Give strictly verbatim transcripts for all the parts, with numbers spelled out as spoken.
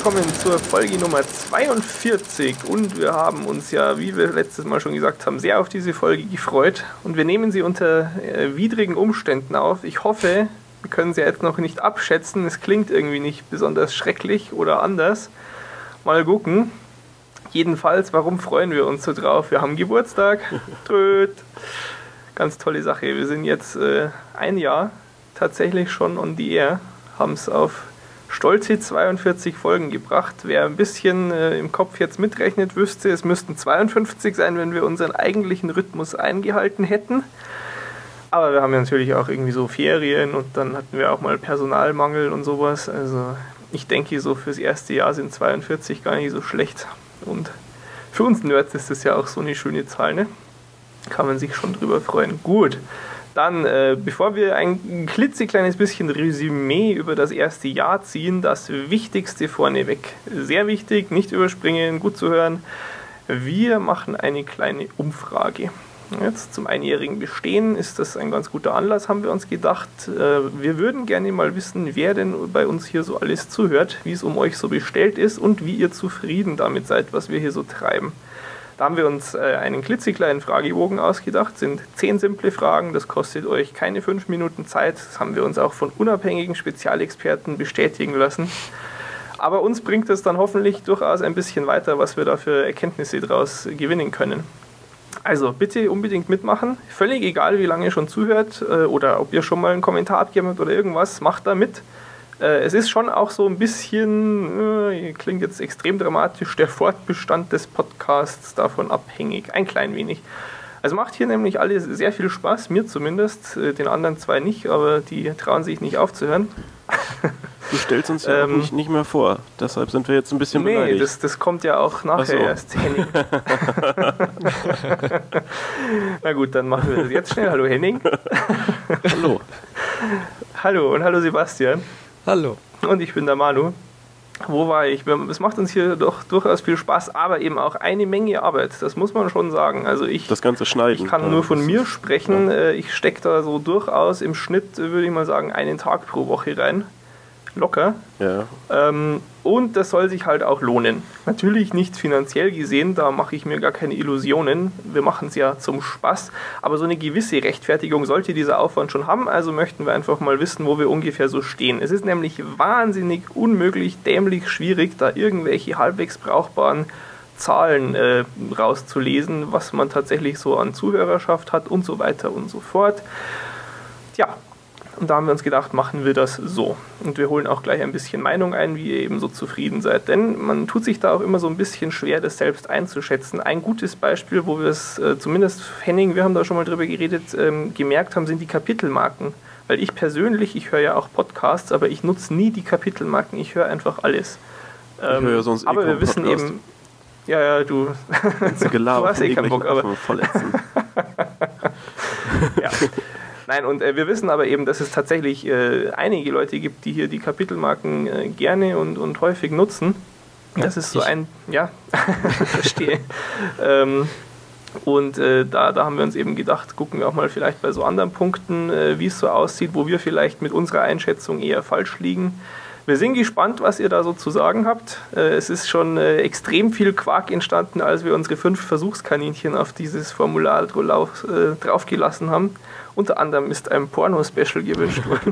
willkommen zur Folge Nummer zweiundvierzig und wir haben uns ja, wie wir letztes Mal schon gesagt haben, sehr auf diese Folge gefreut und wir nehmen sie unter äh, widrigen Umständen auf. Ich hoffe, wir können sie jetzt noch nicht abschätzen, es klingt irgendwie nicht besonders schrecklich oder anders. Mal gucken. Jedenfalls, warum freuen wir uns so drauf? Wir haben Geburtstag. Tröd. Ganz tolle Sache. Wir sind jetzt äh, ein Jahr tatsächlich schon on the air, haben es auf stolze zweiundvierzig Folgen gebracht. Wer ein bisschen äh, im Kopf jetzt mitrechnet, wüsste, es müssten zweiundfünfzig sein, wenn wir unseren eigentlichen Rhythmus eingehalten hätten. Aber wir haben ja natürlich auch irgendwie so Ferien und dann hatten wir auch mal Personalmangel und sowas. Also ich denke, so fürs erste Jahr sind zweiundvierzig gar nicht so schlecht. Und für uns Nerds ist das ja auch so eine schöne Zahl, ne? Kann man sich schon drüber freuen. Gut. Dann, äh, bevor wir ein klitzekleines bisschen Resümee über das erste Jahr ziehen, das Wichtigste vorneweg. Sehr wichtig, nicht überspringen, gut zu hören. Wir machen eine kleine Umfrage. Jetzt zum einjährigen Bestehen ist das ein ganz guter Anlass, haben wir uns gedacht. Äh, wir würden gerne mal wissen, wer denn bei uns hier so alles zuhört, wie es um euch so bestellt ist und wie ihr zufrieden damit seid, was wir hier so treiben. Da haben wir uns einen klitzekleinen Fragebogen ausgedacht, das sind zehn simple Fragen, das kostet euch keine fünf Minuten Zeit, das haben wir uns auch von unabhängigen Spezialexperten bestätigen lassen. Aber uns bringt es dann hoffentlich durchaus ein bisschen weiter, was wir da für Erkenntnisse daraus gewinnen können. Also bitte unbedingt mitmachen, völlig egal wie lange ihr schon zuhört oder ob ihr schon mal einen Kommentar abgegeben habt oder irgendwas, macht da mit. Es ist schon auch so ein bisschen, äh, klingt jetzt extrem dramatisch, der Fortbestand des Podcasts davon abhängig, ein klein wenig. Also macht hier nämlich alle sehr viel Spaß, mir zumindest, den anderen zwei nicht, aber die trauen sich nicht aufzuhören. Du stellst uns ja ähm, auch nicht, nicht mehr vor, deshalb sind wir jetzt ein bisschen beleidigt. Nee, das, das kommt ja auch nachher so. Erst, Henning. Na gut, dann machen wir das jetzt schnell. Hallo Henning. Hallo. Hallo und hallo Sebastian. Hallo. Und ich bin der Manu. Wo war ich? Es macht uns hier doch durchaus viel Spaß, aber eben auch eine Menge Arbeit. Das muss man schon sagen. Also ich, das ganze Schneiden. Ich kann ja, nur von mir ist, sprechen. Ja. Ich stecke da so durchaus im Schnitt, würde ich mal sagen, einen Tag pro Woche rein. Locker. Ja. Ähm, und das soll sich halt auch lohnen. Natürlich nicht finanziell gesehen, da mache ich mir gar keine Illusionen. Wir machen es ja zum Spaß. Aber so eine gewisse Rechtfertigung sollte dieser Aufwand schon haben. Also möchten wir einfach mal wissen, wo wir ungefähr so stehen. Es ist nämlich wahnsinnig unmöglich, dämlich schwierig, da irgendwelche halbwegs brauchbaren Zahlen äh, rauszulesen, was man tatsächlich so an Zuhörerschaft hat und so weiter und so fort. Tja. Und da haben wir uns gedacht, machen wir das so. Und wir holen auch gleich ein bisschen Meinung ein, wie ihr eben so zufrieden seid. Denn man tut sich da auch immer so ein bisschen schwer, das selbst einzuschätzen. Ein gutes Beispiel, wo wir es, äh, zumindest Henning, wir haben da schon mal drüber geredet, ähm, gemerkt haben, sind die Kapitelmarken. Weil ich persönlich, ich höre ja auch Podcasts, aber ich nutze nie die Kapitelmarken, ich höre einfach alles. Ähm, ich höre ja sonst aber eh wir wissen Podcast. eben, ja, ja, du, du hast eh keinen Bock, aber ja. Nein, und äh, wir wissen aber eben, dass es tatsächlich äh, einige Leute gibt, die hier die Kapitelmarken äh, gerne und, und häufig nutzen. Das ja, ist so ich. ein, ja, verstehe. ähm, und äh, da, da haben wir uns eben gedacht, gucken wir auch mal vielleicht bei so anderen Punkten, äh, wie es so aussieht, wo wir vielleicht mit unserer Einschätzung eher falsch liegen. Wir sind gespannt, was ihr da so zu sagen habt. Äh, es ist schon äh, extrem viel Quark entstanden, als wir unsere fünf Versuchskaninchen auf dieses Formular äh, draufgelassen haben. Unter anderem ist ein Porno-Special gewünscht worden.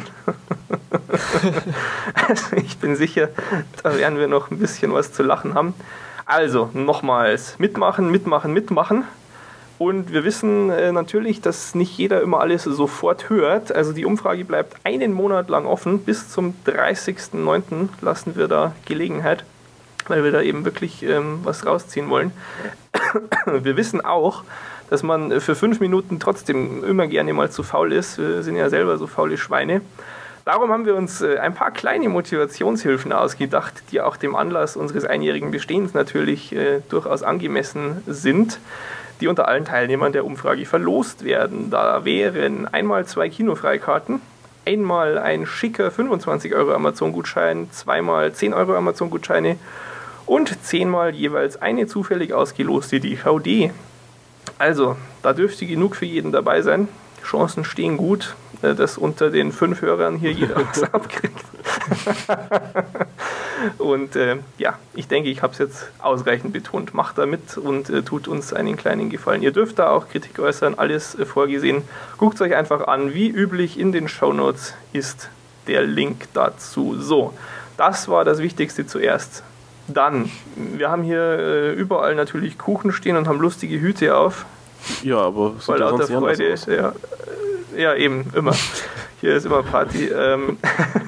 Also ich bin sicher, da werden wir noch ein bisschen was zu lachen haben. Also, nochmals, mitmachen, mitmachen, mitmachen. Und wir wissen äh, natürlich, dass nicht jeder immer alles sofort hört. Also die Umfrage bleibt einen Monat lang offen. Bis zum dreißigsten neunten lassen wir da Gelegenheit, weil wir da eben wirklich ähm, was rausziehen wollen. Wir wissen auch, dass man für fünf Minuten trotzdem immer gerne mal zu faul ist. Wir sind ja selber so faule Schweine. Darum haben wir uns ein paar kleine Motivationshilfen ausgedacht, die auch dem Anlass unseres einjährigen Bestehens natürlich äh, durchaus angemessen sind, die unter allen Teilnehmern der Umfrage verlost werden. Da wären einmal zwei Kinofreikarten, einmal ein schicker fünfundzwanzig Euro Amazon-Gutschein, zweimal zehn Euro Amazon-Gutscheine und zehnmal jeweils eine zufällig ausgeloste D V D. Also, da dürfte genug für jeden dabei sein. Chancen stehen gut, dass unter den fünf Hörern hier jeder was abkriegt. Und äh, ja, ich denke, ich habe es jetzt ausreichend betont. Macht da mit und äh, tut uns einen kleinen Gefallen. Ihr dürft da auch Kritik äußern, alles äh, vorgesehen. Guckt es euch einfach an. Wie üblich in den Shownotes ist der Link dazu. So, das war das Wichtigste zuerst. Dann, wir haben hier äh, überall natürlich Kuchen stehen und haben lustige Hüte auf. Ja, aber weil lauter Freude ist. Ja, ja, eben, immer. Hier ist immer Party. Ähm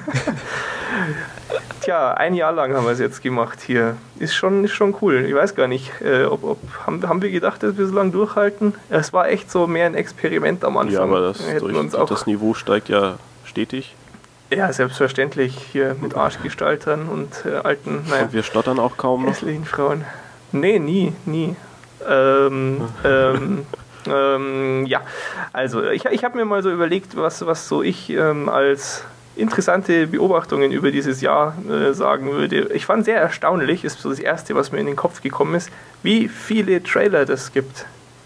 Tja, ein Jahr lang haben wir es jetzt gemacht hier. Ist schon, ist schon cool. Ich weiß gar nicht, äh, ob, ob haben, haben wir gedacht, dass wir so lange durchhalten? Es war echt so mehr ein Experiment am Anfang. Ja, aber das, durch, uns auch, das Niveau steigt ja stetig. Ja, selbstverständlich. Hier mit Arschgestaltern und äh, alten, naja. Und wir stottern auch kaum noch. Hässlichen Frauen. Nee, nie, nie. Ähm, ähm, ähm, ja, also ich, ich habe mir mal so überlegt, was, was so ich ähm, als interessante Beobachtungen über dieses Jahr äh, sagen würde. Ich fand sehr erstaunlich, ist so das Erste, was mir in den Kopf gekommen ist, wie viele Trailer das gibt.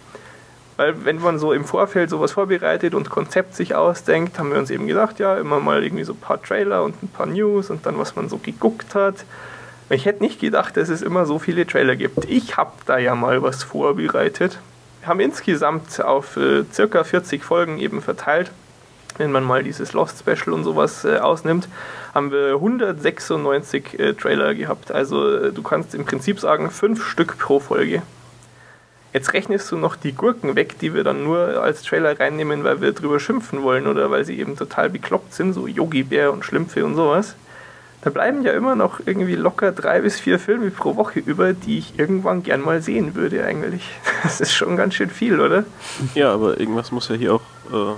Weil wenn man so im Vorfeld sowas vorbereitet und Konzept sich ausdenkt, haben wir uns eben gedacht, ja, immer mal irgendwie so ein paar Trailer und ein paar News und dann, was man so geguckt hat. Ich hätte nicht gedacht, dass es immer so viele Trailer gibt. Ich habe da ja mal was vorbereitet. Wir haben insgesamt auf äh, circa vierzig Folgen eben verteilt, wenn man mal dieses Lost Special und sowas äh, ausnimmt, haben wir hundertsechsundneunzig äh, Trailer gehabt. Also äh, du kannst im Prinzip sagen, fünf Stück pro Folge. Jetzt rechnest du noch die Gurken weg, die wir dann nur als Trailer reinnehmen, weil wir drüber schimpfen wollen oder weil sie eben total bekloppt sind, so Yogi Bär und Schlümpfe und sowas. Da bleiben ja immer noch irgendwie locker drei bis vier Filme pro Woche über, die ich irgendwann gern mal sehen würde eigentlich. Das ist schon ganz schön viel, oder? Ja, aber irgendwas muss ja hier auch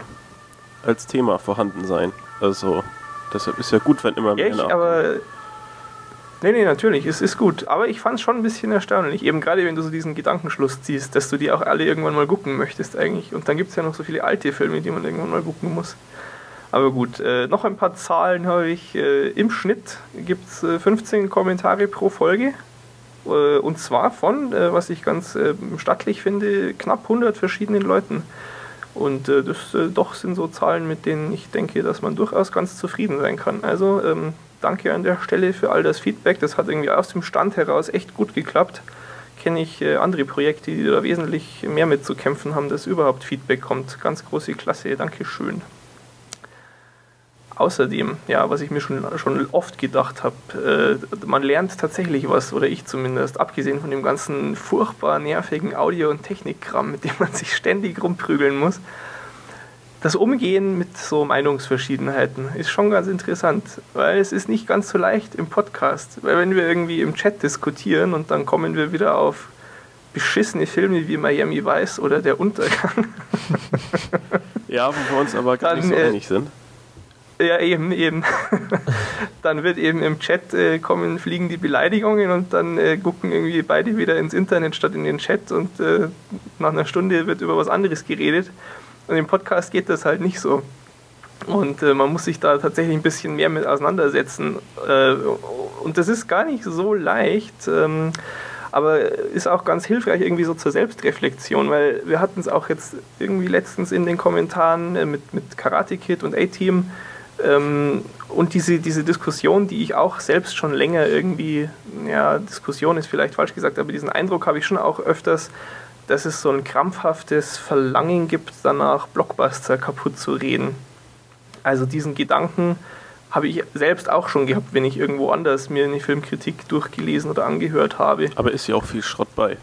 äh, als Thema vorhanden sein. Also deshalb ist ja gut, wenn immer mehr ja, ich, aber Nee, nee, natürlich, es ist gut. Aber ich fand es schon ein bisschen erstaunlich, eben gerade wenn du so diesen Gedankenschluss ziehst, dass du die auch alle irgendwann mal gucken möchtest eigentlich. Und dann gibt es ja noch so viele alte Filme, die man irgendwann mal gucken muss. Aber gut, äh, noch ein paar Zahlen habe ich. Äh, im Schnitt gibt es äh, fünfzehn Kommentare pro Folge. Äh, und zwar von, äh, was ich ganz äh, stattlich finde, knapp hundert verschiedenen Leuten. Und äh, das äh, doch sind so Zahlen, mit denen ich denke, dass man durchaus ganz zufrieden sein kann. Also ähm, danke an der Stelle für all das Feedback. Das hat irgendwie aus dem Stand heraus echt gut geklappt. Kenne ich äh, andere Projekte, die da wesentlich mehr mit zu kämpfen haben, dass überhaupt Feedback kommt. Ganz große Klasse, Dankeschön. Außerdem, ja, was ich mir schon, schon oft gedacht habe, äh, man lernt tatsächlich was, oder ich zumindest, abgesehen von dem ganzen furchtbar nervigen Audio- und Technikkram, mit dem man sich ständig rumprügeln muss. Das Umgehen mit so Meinungsverschiedenheiten ist schon ganz interessant, weil es ist nicht ganz so leicht im Podcast. Weil wenn wir irgendwie im Chat diskutieren und dann kommen wir wieder auf beschissene Filme wie Miami Vice oder Der Untergang. Ja, wo wir uns aber gar dann, nicht so äh, einig sind. Ja, eben, eben. Dann wird eben im Chat äh, kommen, fliegen die Beleidigungen und dann äh, gucken irgendwie beide wieder ins Internet statt in den Chat und äh, nach einer Stunde wird über was anderes geredet. Und im Podcast geht das halt nicht so. Und äh, man muss sich da tatsächlich ein bisschen mehr mit auseinandersetzen. Äh, und das ist gar nicht so leicht, ähm, aber ist auch ganz hilfreich irgendwie so zur Selbstreflexion, weil wir hatten es auch jetzt irgendwie letztens in den Kommentaren äh, mit, mit Karate Kid und A-Team. Ähm, und diese, diese Diskussion, die ich auch selbst schon länger irgendwie, ja, Diskussion ist vielleicht falsch gesagt, aber diesen Eindruck habe ich schon auch öfters, dass es so ein krampfhaftes Verlangen gibt, danach Blockbuster kaputt zu reden. Also diesen Gedanken habe ich selbst auch schon gehabt, wenn ich irgendwo anders mir eine Filmkritik durchgelesen oder angehört habe. Aber ist ja auch viel Schrott bei.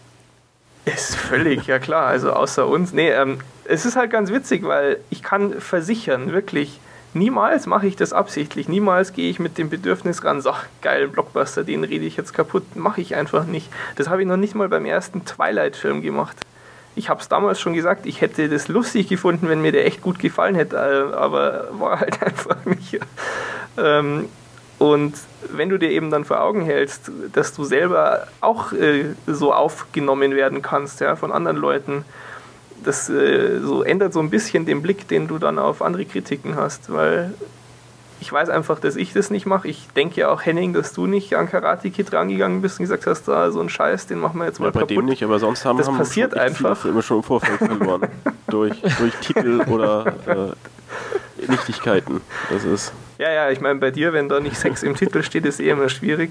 Ist völlig, ja klar, also außer uns. Nee, ähm, es ist halt ganz witzig, weil ich kann versichern, wirklich, niemals mache ich das absichtlich, niemals gehe ich mit dem Bedürfnis ran, so, geil, Blockbuster, den rede ich jetzt kaputt, mache ich einfach nicht. Das habe ich noch nicht mal beim ersten Twilight-Film gemacht. Ich habe es damals schon gesagt, ich hätte das lustig gefunden, wenn mir der echt gut gefallen hätte, aber war halt einfach nicht. Ähm, und wenn du dir eben dann vor Augen hältst, dass du selber auch äh, so aufgenommen werden kannst, ja, von anderen Leuten, das äh, so ändert so ein bisschen den Blick, den du dann auf andere Kritiken hast, weil ich weiß einfach, dass ich das nicht mache. Ich denke ja auch, Henning, dass du nicht an Karate Kid rangegangen bist und gesagt hast, da so ein Scheiß, den machen wir jetzt mal ja, bei kaputt. Bei dem nicht, aber sonst haben, das haben passiert wir einfach. Filme schon im Vorfeld verloren. durch, durch Titel oder äh, Nichtigkeiten. Das ist Ja, ja, ich meine, bei dir, wenn da nicht Sex im Titel steht, ist eh immer schwierig.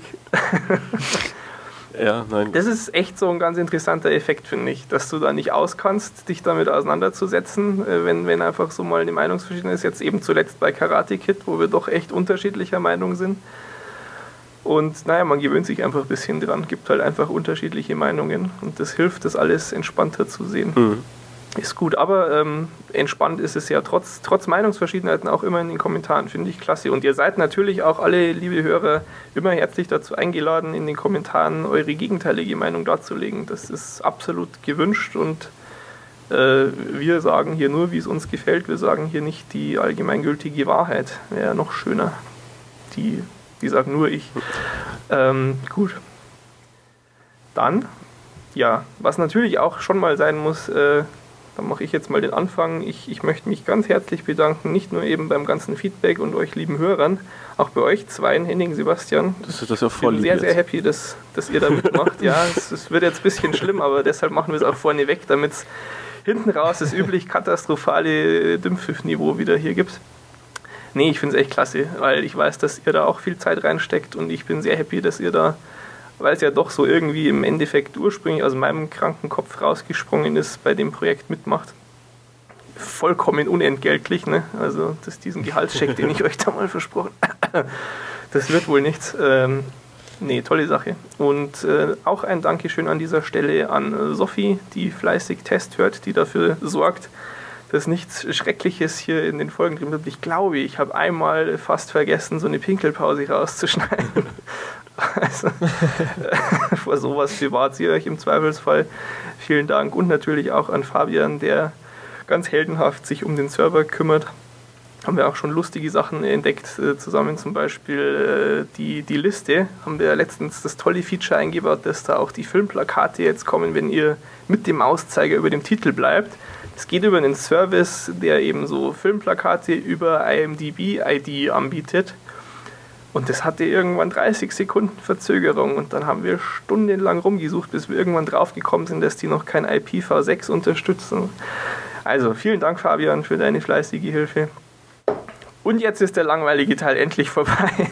Ja, nein. Das ist echt so ein ganz interessanter Effekt, finde ich, dass du da nicht auskannst, dich damit auseinanderzusetzen, wenn, wenn einfach so mal eine Meinungsverschiedenheit ist. Jetzt eben zuletzt bei Karate Kid, wo wir doch echt unterschiedlicher Meinung sind. Und naja, man gewöhnt sich einfach ein bisschen dran, gibt halt einfach unterschiedliche Meinungen und das hilft, das alles entspannter zu sehen. Mhm. Ist gut, aber ähm, entspannt ist es ja trotz, trotz Meinungsverschiedenheiten auch immer in den Kommentaren, finde ich klasse. Und ihr seid natürlich auch alle, liebe Hörer, immer herzlich dazu eingeladen, in den Kommentaren eure gegenteilige Meinung darzulegen. Das ist absolut gewünscht und äh, wir sagen hier nur, wie es uns gefällt. Wir sagen hier nicht die allgemeingültige Wahrheit. Wäre noch schöner. Die, die sagt nur ich. Ähm, gut. Dann, ja, was natürlich auch schon mal sein muss, äh, dann mache ich jetzt mal den Anfang. Ich, ich möchte mich ganz herzlich bedanken, nicht nur eben beim ganzen Feedback und euch lieben Hörern, auch bei euch zweien, Henning, Sebastian. Das ist das ja voll Ich bin sehr, sehr happy, dass, dass ihr da mitmacht. Ja, es, es wird jetzt ein bisschen schlimm, aber deshalb machen wir es auch vorne weg, damit es hinten raus das üblich katastrophale Dümpfiff-Niveau wieder hier gibt. Nee, ich finde es echt klasse, weil ich weiß, dass ihr da auch viel Zeit reinsteckt und ich bin sehr happy, dass ihr da, weil es ja doch so irgendwie im Endeffekt ursprünglich aus meinem kranken Kopf rausgesprungen ist, bei dem Projekt mitmacht. Vollkommen unentgeltlich, ne? Also das, diesen Gehaltscheck, den ich euch da mal versprochen habe, das wird wohl nichts. Ähm, nee, tolle Sache. Und äh, auch ein Dankeschön an dieser Stelle an Sophie, die fleißig Test hört, die dafür sorgt, dass nichts Schreckliches hier in den Folgen drin bleibt. Ich glaube, ich habe einmal fast vergessen, so eine Pinkelpause rauszuschneiden. Also, vor sowas bewahrt ihr euch im Zweifelsfall. Vielen Dank und natürlich auch an Fabian, der ganz heldenhaft sich um den Server kümmert. Haben wir auch schon lustige Sachen entdeckt, äh, zusammen zum Beispiel äh, die, die Liste. Haben wir letztens das tolle Feature eingebaut, dass da auch die Filmplakate jetzt kommen, wenn ihr mit dem Mauszeiger über dem Titel bleibt. Es geht über einen Service, der eben so Filmplakate über I M D B I D anbietet. Und das hatte irgendwann dreißig Sekunden Verzögerung und dann haben wir stundenlang rumgesucht, bis wir irgendwann draufgekommen sind, dass die noch kein I P v sechs unterstützen. Also vielen Dank, Fabian, für deine fleißige Hilfe. Und jetzt ist der langweilige Teil endlich vorbei.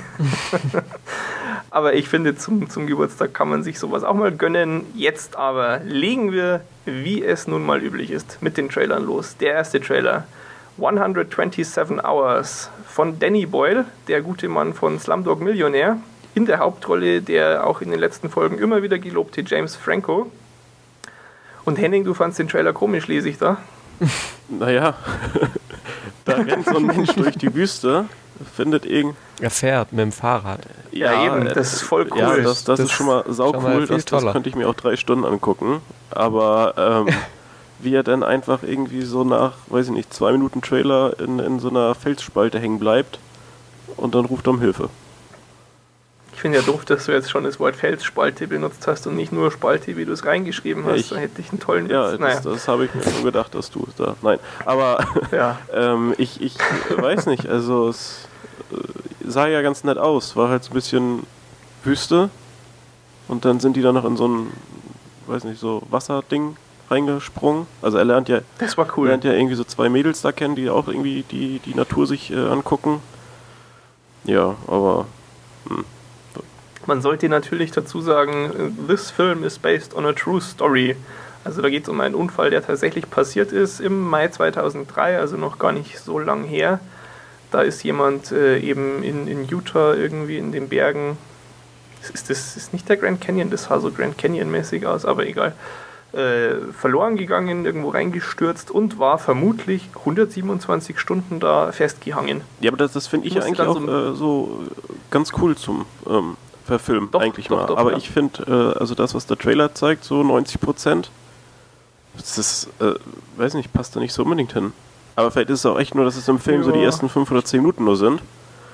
Aber ich finde, zum, zum Geburtstag kann man sich sowas auch mal gönnen. Jetzt aber legen wir, wie es nun mal üblich ist, mit den Trailern los. Der erste Trailer, hundertsiebenundzwanzig Hours von Danny Boyle, der gute Mann von Slumdog Millionär. In der Hauptrolle der auch in den letzten Folgen immer wieder gelobte James Franco. Und Henning, du fandst den Trailer komisch, lese ich da. Naja, da rennt so ein Mensch durch die Wüste, findet irgend... Er fährt mit dem Fahrrad. Ja, ja eben, das ist voll cool. Ja, das, das, das ist schon mal saucool, das, das könnte ich mir auch drei Stunden angucken. Aber ähm, wie er dann einfach irgendwie so nach, weiß ich nicht, zwei Minuten Trailer in, in so einer Felsspalte hängen bleibt und dann ruft er um Hilfe. Ich finde ja doof, dass du jetzt schon das Wort Felsspalte benutzt hast und nicht nur Spalte, wie du es reingeschrieben hast. Ich, da hätte ich einen tollen Witz. Ja, das, naja. das habe ich mir schon gedacht, dass du es da... Nein, aber ja. ähm, ich, ich weiß nicht, also es äh, sah ja ganz nett aus. War halt so ein bisschen Wüste und dann sind die da noch in so ein, weiß nicht, so Wasserding reingesprungen. Also er lernt ja... Das war cool. lernt ja irgendwie so zwei Mädels da kennen, die auch irgendwie die, die Natur sich äh, angucken. Ja, aber... Hm. Man sollte natürlich dazu sagen, this film is based on a true story. Also da geht es um einen Unfall, der tatsächlich passiert ist im Mai zweitausenddrei, also noch gar nicht so lang her. Da ist jemand äh, eben in, in Utah irgendwie in den Bergen, ist das ist nicht der Grand Canyon, das sah so Grand Canyon-mäßig aus, aber egal, äh, verloren gegangen, irgendwo reingestürzt und war vermutlich hundertsiebenundzwanzig Stunden da festgehangen. Ja, aber das, das finde ich ja eigentlich auch so, äh, so ganz cool zum... Ähm verfilmen, doch, eigentlich doch, mal. Doch, aber ja. Ich finde, äh, also das, was der Trailer zeigt, so neunzig Prozent, das ist, äh, weiß nicht, passt da nicht so unbedingt hin. Aber vielleicht ist es auch echt nur, dass es im Film ja. so die ersten fünf oder zehn Minuten nur sind.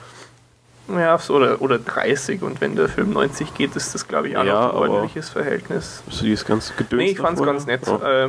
Ja, so oder, oder dreißig und wenn der Film neunzig geht, ist das, glaube ich, auch ja, noch ein ordentliches Verhältnis. Hast du dieses ganze Gedöns Nee, ich fand es ganz nett. Oh. Äh,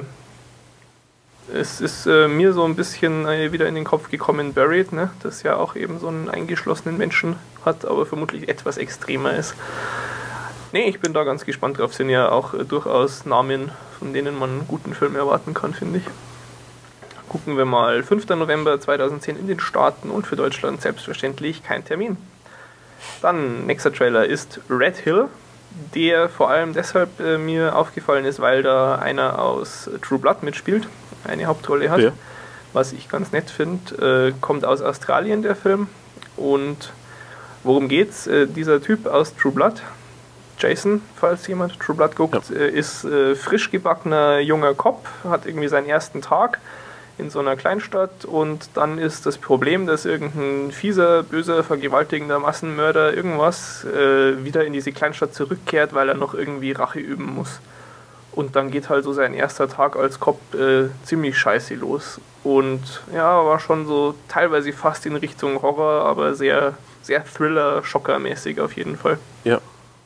es ist äh, mir so ein bisschen äh, wieder in den Kopf gekommen, Buried, ne? Das ja auch eben so einen eingeschlossenen Menschen hat, aber vermutlich etwas extremer ist. Nee, ich bin da ganz gespannt drauf. Sind ja auch äh, durchaus Namen, von denen man einen guten Film erwarten kann, finde ich. Gucken wir mal, fünfter November zweitausendzehn in den Staaten und für Deutschland selbstverständlich kein Termin. Dann, nächster Trailer ist Red Hill, der vor allem deshalb äh, mir aufgefallen ist, weil da einer aus True Blood mitspielt, eine Hauptrolle hat, ja. Was ich ganz nett finde. Äh, kommt aus Australien, der Film. Und worum geht's? Äh, dieser Typ aus True Blood, Jason, falls jemand True Blood guckt, ja. äh, ist äh, frisch gebackener junger Cop, hat irgendwie seinen ersten Tag in so einer Kleinstadt und dann ist das Problem, dass irgendein fieser, böser, vergewaltigender Massenmörder irgendwas äh, wieder in diese Kleinstadt zurückkehrt, weil er noch irgendwie Rache üben muss. Und dann geht halt so sein erster Tag als Cop äh, ziemlich scheiße los. Und ja, war schon so teilweise fast in Richtung Horror, aber sehr, sehr Thriller-Schocker-mäßig auf jeden Fall. Ja.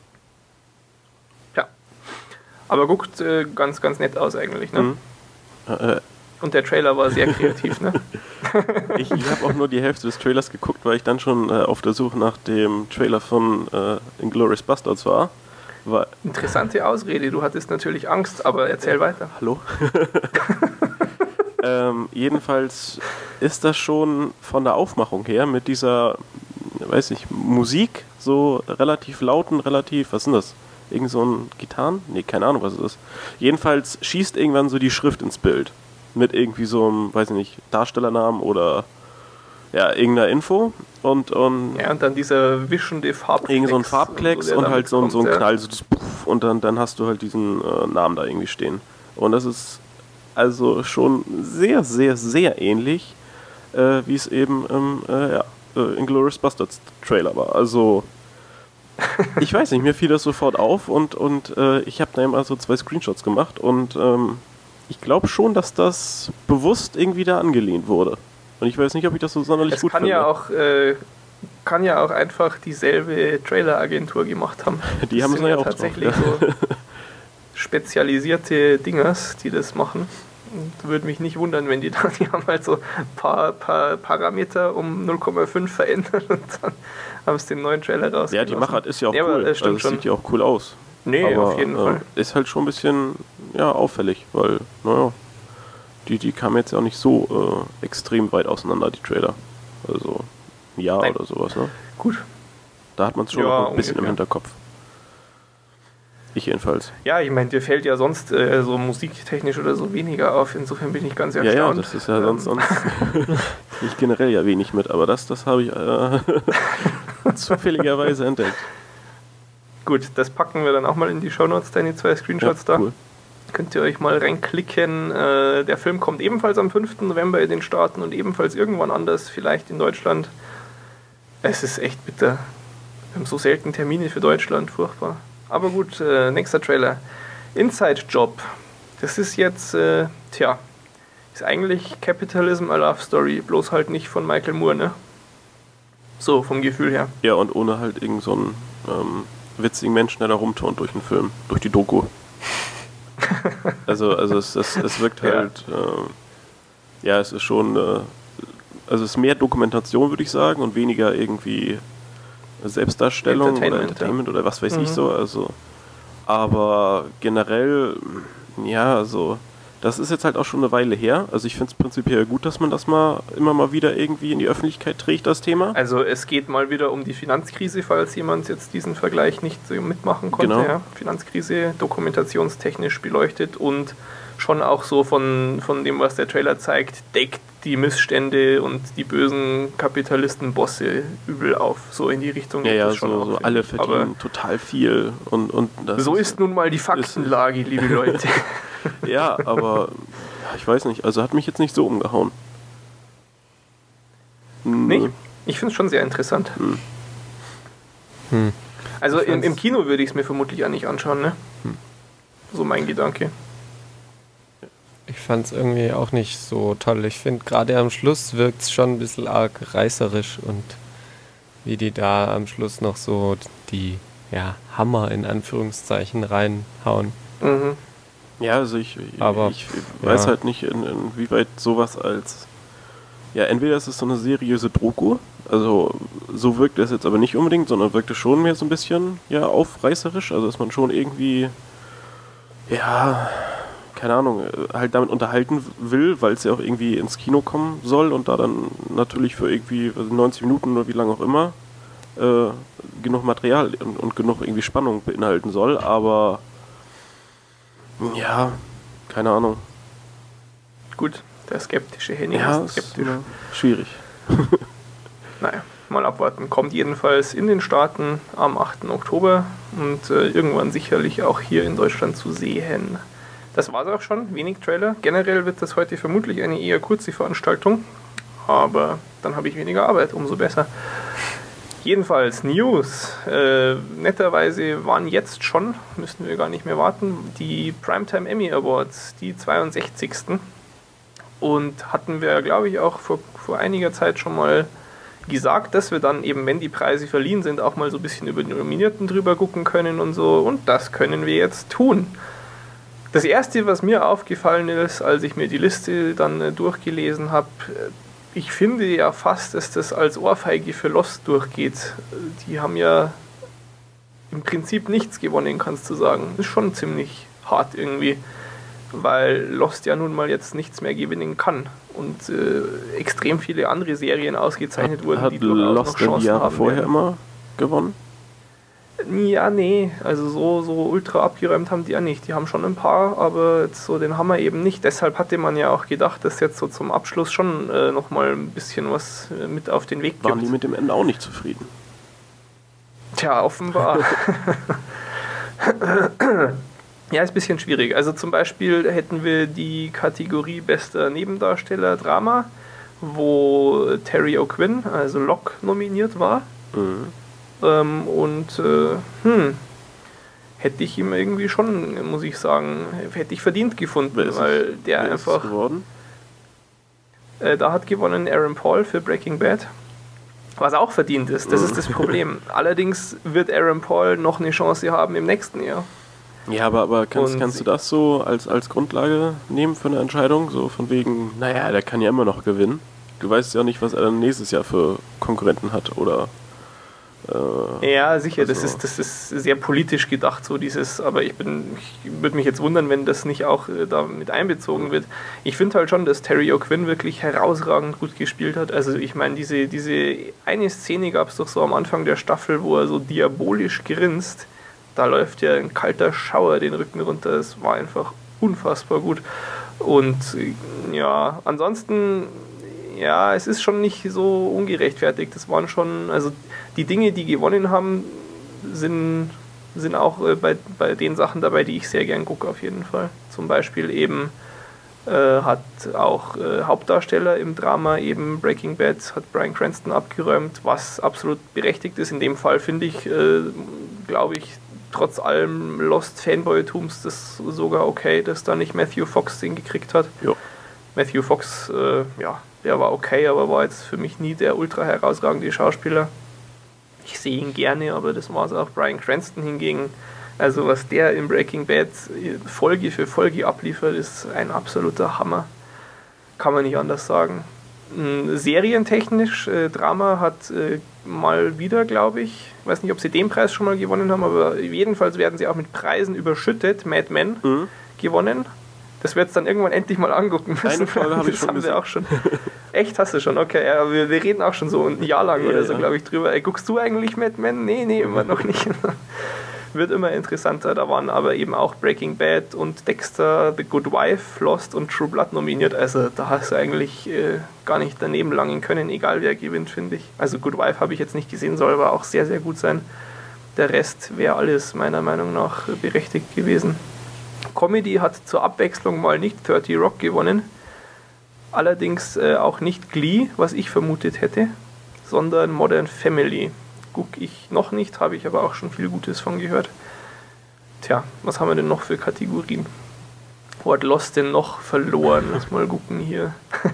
Ja. Aber guckt äh, ganz, ganz nett aus eigentlich, ne? Mhm. Äh, Und der Trailer war sehr kreativ, ne? ich ich habe auch nur die Hälfte des Trailers geguckt, weil ich dann schon äh, auf der Suche nach dem Trailer von äh, Inglourious Basterds war. war. Interessante Ausrede, du hattest natürlich Angst, aber erzähl weiter. Hallo? ähm, jedenfalls ist das schon von der Aufmachung her mit dieser, weiß ich, Musik, so relativ lauten, relativ, was sind das? Irgend so ein Gitarren? Nee, keine Ahnung, was es ist. Jedenfalls schießt irgendwann so die Schrift ins Bild. Mit irgendwie so einem, weiß ich nicht, Darstellernamen oder ja, irgendeiner Info. Und, und ja, und dann dieser wischende Farbklecks. Irgend so ein Farbklecks und, so, und halt so, kommt, so ein Knall, ja. so das Puff, und dann, dann hast du halt diesen äh, Namen da irgendwie stehen. Und das ist also schon sehr, sehr, sehr ähnlich, äh, wie es eben im äh, ja, äh, Inglourious Basterds Trailer war. Also ich weiß nicht, mir fiel das sofort auf und, und äh, ich habe da immer so zwei Screenshots gemacht und ähm, ich glaube schon, dass das bewusst irgendwie da angelehnt wurde. Und ich weiß nicht, ob ich das so sonderlich es gut kann finde. Ja auch, äh, kann ja auch einfach dieselbe Trailer-Agentur gemacht haben. Die haben es ja auch tatsächlich drauf, ja. so spezialisierte Dingers, die das machen. Und würde mich nicht wundern, wenn die da, die haben halt so ein paar, paar Parameter um null Komma fünf verändert und dann haben sie den neuen Trailer rausgelassen. Ja, die Machart ist ja auch ja, cool. Das stimmt also, schon. Sieht ja auch cool aus. Nee, aber, auf jeden äh, Fall. Ist halt schon ein bisschen ja, auffällig, weil, naja, die, die kamen jetzt ja auch nicht so äh, extrem weit auseinander, die Trailer. Also ein Jahr Nein. oder sowas, ne? Gut. Da hat man es schon ja, noch ein bisschen ungefähr. im Hinterkopf. Ich jedenfalls. Ja, ich meine, dir fällt ja sonst äh, so musiktechnisch oder so weniger auf. Insofern bin ich ganz erstaunt. Ja, ja, das ist ja sonst, sonst ich generell ja wenig mit, aber das, das habe ich äh, zufälligerweise entdeckt. Gut, das packen wir dann auch mal in die Shownotes, deine zwei Screenshots ja, da. Cool. Könnt ihr euch mal reinklicken. Äh, der Film kommt ebenfalls am fünften November in den Staaten und ebenfalls irgendwann anders, vielleicht in Deutschland. Es ist echt bitter. Wir haben so selten Termine für Deutschland, furchtbar. Aber gut, äh, nächster Trailer. Inside Job. Das ist jetzt, äh, tja, ist eigentlich Capitalism a Love Story, bloß halt nicht von Michael Moore, ne? So, vom Gefühl her. Ja, und ohne halt irgend so einen ähm, witzigen Menschen, der da rumturnt durch den Film, durch die Doku. also, also es, es, es wirkt halt, ja, äh, ja es ist schon, äh, also es ist mehr Dokumentation, würde ich sagen, und weniger irgendwie Selbstdarstellung Entertainment, oder Entertainment ja. oder was weiß mhm. ich so, also aber generell, ja, also das ist jetzt halt auch schon eine Weile her, also ich finde es prinzipiell gut, dass man das mal immer mal wieder irgendwie in die Öffentlichkeit trägt, das Thema. Also es geht mal wieder um die Finanzkrise, falls jemand jetzt diesen Vergleich nicht so mitmachen konnte. Genau. Ja, Finanzkrise dokumentationstechnisch beleuchtet und schon auch so von, von dem, was der Trailer zeigt, deckt die Missstände und die bösen Kapitalisten-Bosse übel auf. So in die Richtung ja, geht ja, es schon so, auch. so alle verdienen Aber total viel. Und, und das so ist, ist nun mal die Faktenlage, ist, liebe Leute. Ja, aber ja, ich weiß nicht, also hat mich jetzt nicht so umgehauen. Nicht? Nee. Ich finde es schon sehr interessant. Hm. Hm. Also im, im Kino würde ich es mir vermutlich auch nicht anschauen, ne? Hm. So mein Gedanke. Ich fand es irgendwie auch nicht so toll. Ich finde, gerade am Schluss wirkt es schon ein bisschen arg reißerisch und wie die da am Schluss noch so die ja, Hammer in Anführungszeichen reinhauen. Mhm. Ja, also ich, ich, Aber, ich weiß ja. halt nicht, in, inwieweit sowas als, ja, entweder ist es so eine seriöse Doku, also so wirkt es jetzt aber nicht unbedingt, sondern wirkt es schon mehr so ein bisschen, ja, aufreißerisch, also ist man schon irgendwie, ja, keine Ahnung, halt damit unterhalten will, weil es ja auch irgendwie ins Kino kommen soll und da dann natürlich für irgendwie neunzig Minuten oder wie lange auch immer äh, genug Material und, und genug irgendwie Spannung beinhalten soll, aber ja, keine Ahnung. Gut, der skeptische Henning ja, ist skeptisch. Ist schwierig. Naja, mal abwarten. Kommt jedenfalls in den Staaten am achten Oktober und äh, irgendwann sicherlich auch hier in Deutschland zu sehen. Das war's auch schon, wenig Trailer. Generell wird das heute vermutlich eine eher kurze Veranstaltung, aber dann habe ich weniger Arbeit, umso besser. Jedenfalls News. Äh, netterweise waren jetzt schon, müssen wir gar nicht mehr warten, die Primetime Emmy Awards, die zweiundsechzigsten Und hatten wir, glaube ich, auch vor, vor einiger Zeit schon mal gesagt, dass wir dann eben, wenn die Preise verliehen sind, auch mal so ein bisschen über die Nominierten drüber gucken können und so. Und das können wir jetzt tun. Das Erste, was mir aufgefallen ist, als ich mir die Liste dann äh, durchgelesen habe, ich finde ja fast, dass das als Ohrfeige für Lost durchgeht. Die haben ja im Prinzip nichts gewonnen, kannst du sagen. Das ist schon ziemlich hart irgendwie, weil Lost ja nun mal jetzt nichts mehr gewinnen kann und äh, extrem viele andere Serien ausgezeichnet hat, wurden, hat die durchaus Lost noch Chancen die Jahre haben vorher werden. immer gewonnen? Ja, nee, also so, so ultra abgeräumt haben die ja nicht. Die haben schon ein paar, aber jetzt so den Hammer eben nicht. Deshalb hatte man ja auch gedacht, dass jetzt so zum Abschluss schon äh, nochmal ein bisschen was äh, mit auf den Weg gibt. Waren die mit dem Ende auch nicht zufrieden? Tja, offenbar. Ja, ist ein bisschen schwierig. Also zum Beispiel hätten wir die Kategorie bester Nebendarsteller Drama, wo Terry O'Quinn, also Locke, nominiert war. Mhm. Ähm, und äh, hm, hätte ich ihm irgendwie schon, muss ich sagen, hätte ich verdient gefunden, weil der wer einfach... Ist es geworden? Äh, da hat gewonnen Aaron Paul für Breaking Bad. Was auch verdient ist, das ist das Problem. Allerdings wird Aaron Paul noch eine Chance haben im nächsten Jahr. Ja, aber, aber kannst, Und kannst du das so als, als Grundlage nehmen für eine Entscheidung? So von wegen, naja, der kann ja immer noch gewinnen. Du weißt ja auch nicht, was er dann nächstes Jahr für Konkurrenten hat, oder? Äh, Ja, sicher, also das ist, das ist sehr politisch gedacht, so dieses, aber ich bin, ich würde mich jetzt wundern, wenn das nicht auch äh, da mit einbezogen wird. Ich finde halt schon, dass Terry O'Quinn wirklich herausragend gut gespielt hat. Also ich meine, diese, diese eine Szene gab es doch so am Anfang der Staffel, wo er so diabolisch grinst. Da läuft ja ein kalter Schauer den Rücken runter. Es war einfach unfassbar gut. Und ja, ansonsten, ja, es ist schon nicht so ungerechtfertigt. Das waren schon, also die Dinge, die gewonnen haben, sind, sind auch äh, bei, bei den Sachen dabei, die ich sehr gern gucke auf jeden Fall. Zum Beispiel eben äh, hat auch äh, Hauptdarsteller im Drama eben Breaking Bad, hat Bryan Cranston abgeräumt, was absolut berechtigt ist. In dem Fall finde ich, äh, glaube ich, trotz allem Lost-Fanboy-Tums das sogar okay, dass da nicht Matthew Fox den gekriegt hat. Jo. Matthew Fox, äh, ja, der war okay, aber war jetzt für mich nie der ultra herausragende Schauspieler. Ich sehe ihn gerne, aber das war es auch. Bryan Cranston hingegen, also was der in Breaking Bad Folge für Folge abliefert, ist ein absoluter Hammer. Kann man nicht anders sagen. Serientechnisch, äh, Drama hat äh, mal wieder, glaube ich, ich weiß nicht, ob sie den Preis schon mal gewonnen haben, aber jedenfalls werden sie auch mit Preisen überschüttet. Mad Men mhm. gewonnen. Das wird es dann irgendwann endlich mal angucken müssen. Eine Folge habe ich schon haben wir auch schon. Echt, hast du schon? Okay, ja, wir, wir reden auch schon so ein Jahr lang ja, oder so, ja. glaube ich, drüber. Ey, guckst du eigentlich Mad Men? Nee, nee, immer noch nicht. Wird immer interessanter. Da waren aber eben auch Breaking Bad und Dexter, The Good Wife, Lost und True Blood nominiert. Also da hast du eigentlich äh, gar nicht daneben langen können, egal wer gewinnt, finde ich. Also Good Wife habe ich jetzt nicht gesehen, soll aber auch sehr, sehr gut sein. Der Rest wäre alles meiner Meinung nach berechtigt gewesen. Comedy hat zur Abwechslung mal nicht thirty Rock gewonnen. Allerdings äh, auch nicht Glee, was ich vermutet hätte, sondern Modern Family. Guck ich noch nicht, habe ich aber auch schon viel Gutes von gehört. Tja, was haben wir denn noch für Kategorien? Wo hat Lost denn noch verloren? Lass mal gucken hier.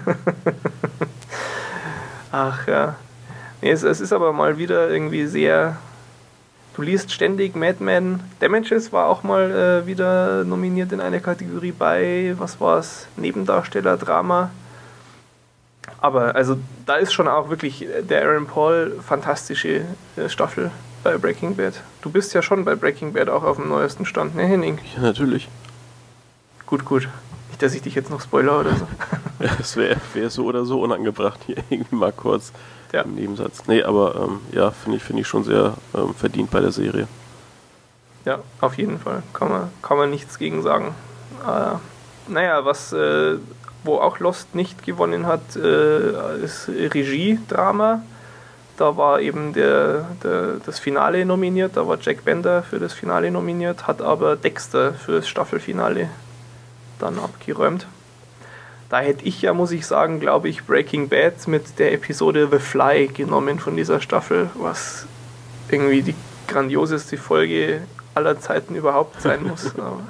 Ach ja. Nee, es, es ist aber mal wieder irgendwie sehr... Du liest ständig Mad Men. Damages war auch mal äh, wieder nominiert in einer Kategorie bei, was war es? Nebendarsteller, Drama. Aber also da ist schon auch wirklich der Aaron Paul fantastische äh, Staffel bei Breaking Bad. Du bist ja schon bei Breaking Bad auch auf dem neuesten Stand, ne Henning? Ja, natürlich. Gut, gut. Nicht, dass ich dich jetzt noch spoiler oder so. Es wäre wär so oder so unangebracht, hier irgendwie mal kurz ja. im Nebensatz. Nee, aber ähm, ja, finde ich, find ich schon sehr ähm, verdient bei der Serie. Ja, auf jeden Fall. Kann man, kann man nichts gegen sagen. Äh, naja, was, äh, wo auch Lost nicht gewonnen hat, äh, ist Regie-Drama. Da war eben der, der, das Finale nominiert, da war Jack Bender für das Finale nominiert, hat aber Dexter für das Staffelfinale dann abgeräumt. Da hätte ich ja, muss ich sagen, glaube ich, Breaking Bad mit der Episode The Fly genommen von dieser Staffel, was irgendwie die grandioseste Folge aller Zeiten überhaupt sein muss.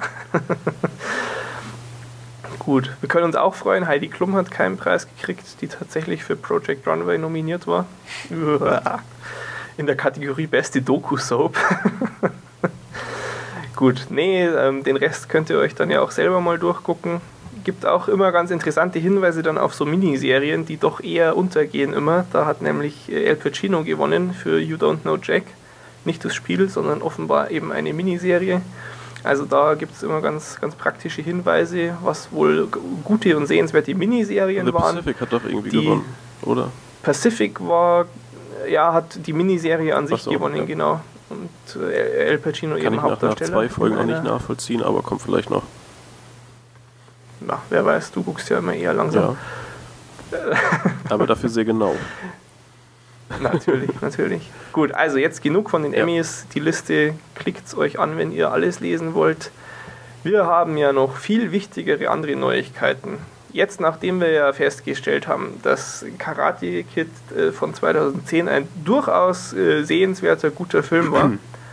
Gut, wir können uns auch freuen, Heidi Klum hat keinen Preis gekriegt, die tatsächlich für Project Runway nominiert war. In der Kategorie Beste Doku-Soap. Gut, nee, ähm, den Rest könnt ihr euch dann ja auch selber mal durchgucken. Gibt auch immer ganz interessante Hinweise dann auf so Miniserien, die doch eher untergehen immer. Da hat nämlich Al Pacino gewonnen für You Don't Know Jack. Nicht das Spiel, sondern offenbar eben eine Miniserie. Also da gibt es immer ganz, ganz praktische Hinweise, was wohl gute und sehenswerte Miniserien The waren. Pacific hat doch irgendwie die gewonnen, oder? Pacific war, ja, hat die Miniserie an sich so, gewonnen, ja. genau. Und äh, Al Pacino Kann eben ich nach, Hauptdarsteller. nach zwei Folgen noch nicht einer, nachvollziehen, aber kommt vielleicht noch. Na, wer weiß, du guckst ja immer eher langsam. Ja. Aber dafür sehr genau. Natürlich, natürlich. Gut, also jetzt genug von den ja. Emmys. Die Liste klickt es euch an, wenn ihr alles lesen wollt. Wir haben ja noch viel wichtigere andere Neuigkeiten. Jetzt, nachdem wir ja festgestellt haben, dass Karate Kid äh, von zweitausendzehn ein durchaus äh, sehenswerter, guter Film war,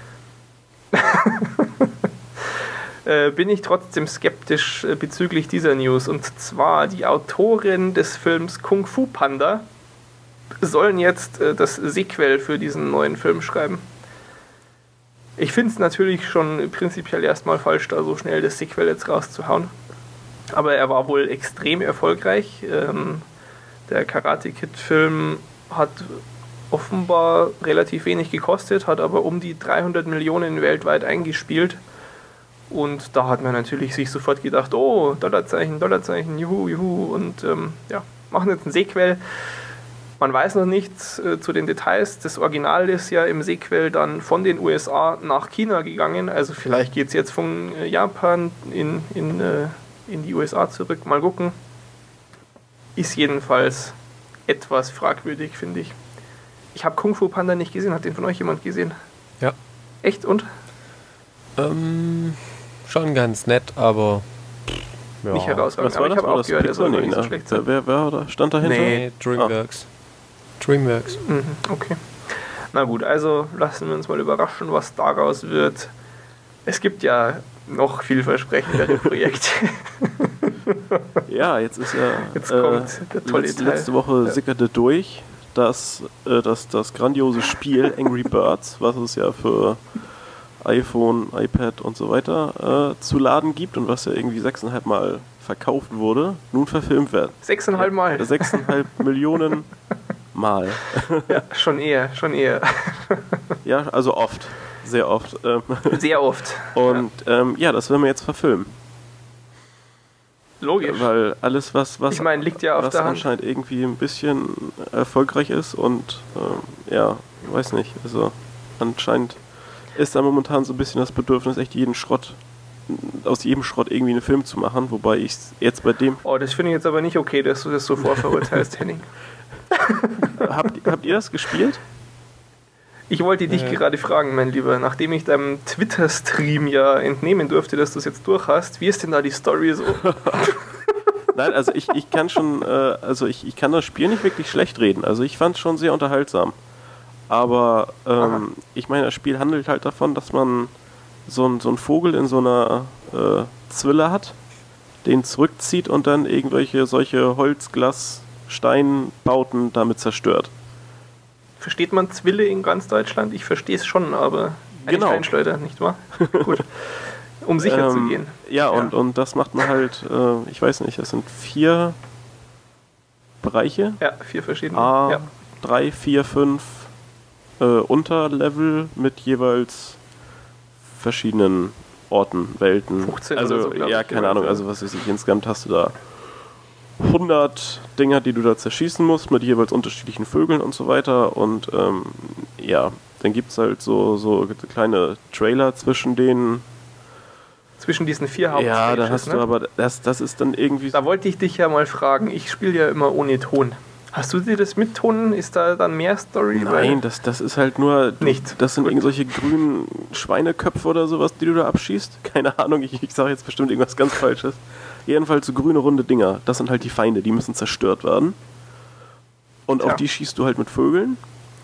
äh, bin ich trotzdem skeptisch äh, bezüglich dieser News. Und zwar die Autorin des Films Kung Fu Panda sollen jetzt äh, das Sequel für diesen neuen Film schreiben. Ich finde es natürlich schon prinzipiell erstmal falsch, da so schnell das Sequel jetzt rauszuhauen. Aber er war wohl extrem erfolgreich. Ähm, der Karate Kid-Film hat offenbar relativ wenig gekostet, hat aber um die dreihundert Millionen weltweit eingespielt. Und da hat man natürlich sich sofort gedacht, oh, Dollarzeichen, Dollarzeichen, juhu, juhu. Und ähm, ja, machen jetzt ein Sequel. Man weiß noch nichts äh, zu den Details. Das Original ist ja im Sequel dann von den U S A nach China gegangen. Also vielleicht geht es jetzt von äh, Japan in, in, äh, in die U S A zurück. Mal gucken. Ist jedenfalls etwas fragwürdig, finde ich. Ich habe Kung Fu Panda nicht gesehen. Hat den von euch jemand gesehen? Ja. Echt? Und? Ähm, schon ganz nett, aber ja. Nicht herausragend. Was war aber das? ich habe auch gehört, der soll nicht so schlecht sein. Wer, wer da stand dahinter? Nee, Dreamworks. Ah. Dreamworks. Mhm, okay. Na gut, also lassen wir uns mal überraschen, was daraus wird. Es gibt ja noch vielversprechendere Projekte. Ja, jetzt ist ja jetzt äh, kommt der tolle letzte, Teil. letzte Woche ja. sickerte durch, dass, äh, dass das grandiose Spiel Angry Birds, was es ja für iPhone, iPad und so weiter äh, zu laden gibt und was ja irgendwie sechseinhalb Mal verkauft wurde, nun verfilmt wird. Sechseinhalb Mal? Ja, sechseinhalb Millionen Mal. Ja, schon eher, schon eher. Ja, also oft. Sehr oft. Ähm, Sehr oft. Und ja, ähm, ja das werden wir jetzt verfilmen. Logisch. Weil alles, was, was, ich meine, liegt ja auf was der Hand. anscheinend irgendwie ein bisschen erfolgreich ist und ähm, ja, weiß nicht, also anscheinend ist da momentan so ein bisschen das Bedürfnis, echt jeden Schrott, aus jedem Schrott irgendwie einen Film zu machen, wobei ich jetzt bei dem... Oh, das finde ich jetzt aber nicht okay, dass du das so vorverurteilst, Henning. habt, habt ihr das gespielt? Ich wollte dich äh. gerade fragen, mein Lieber, nachdem ich deinem Twitter-Stream ja entnehmen durfte, dass du es jetzt durch hast, wie ist denn da die Story so? Nein, also ich, ich kann schon, äh, also ich, ich kann das Spiel nicht wirklich schlecht reden. Also ich fand es schon sehr unterhaltsam. Aber ähm, ich meine, das Spiel handelt halt davon, dass man so, ein, so einen Vogel in so einer äh, Zwille hat, den zurückzieht und dann irgendwelche solche Holz-, Glas-, Steinbauten damit zerstört. Versteht man Zwille in ganz Deutschland? Ich verstehe es schon, aber eine genau. Steinschleuder, nicht wahr? Gut. Um sicher ähm, zu gehen. Ja, ja. Und, und das macht man halt, äh, ich weiß nicht, es sind vier Bereiche. Ja, vier verschiedene. A, ja. drei, vier, fünf äh, Unterlevel mit jeweils verschiedenen Orten, Welten. fünfzehn also, oder so, glaub ja, ich, keine Ahnung, also was weiß ich, insgesamt hast du da hundert Dinger, die du da zerschießen musst, mit jeweils unterschiedlichen Vögeln und so weiter. Und ähm, ja, dann gibt es halt so, so kleine Trailer zwischen denen. Zwischen diesen vier Hauptstages. Ja, da hast ne? du aber, das, das ist dann irgendwie... Da wollte ich dich ja mal fragen, ich spiele ja immer ohne Ton. Hast du dir das mit Ton? Ist da dann mehr Story? Nein, das, das ist halt nur... Nicht. Das sind irgendwelche grünen Schweineköpfe oder sowas, die du da abschießt. Keine Ahnung, ich, ich sage jetzt bestimmt irgendwas ganz Falsches. Jedenfalls so grüne, runde Dinger. Das sind halt die Feinde, die müssen zerstört werden. Und Tja. auf die schießt du halt mit Vögeln.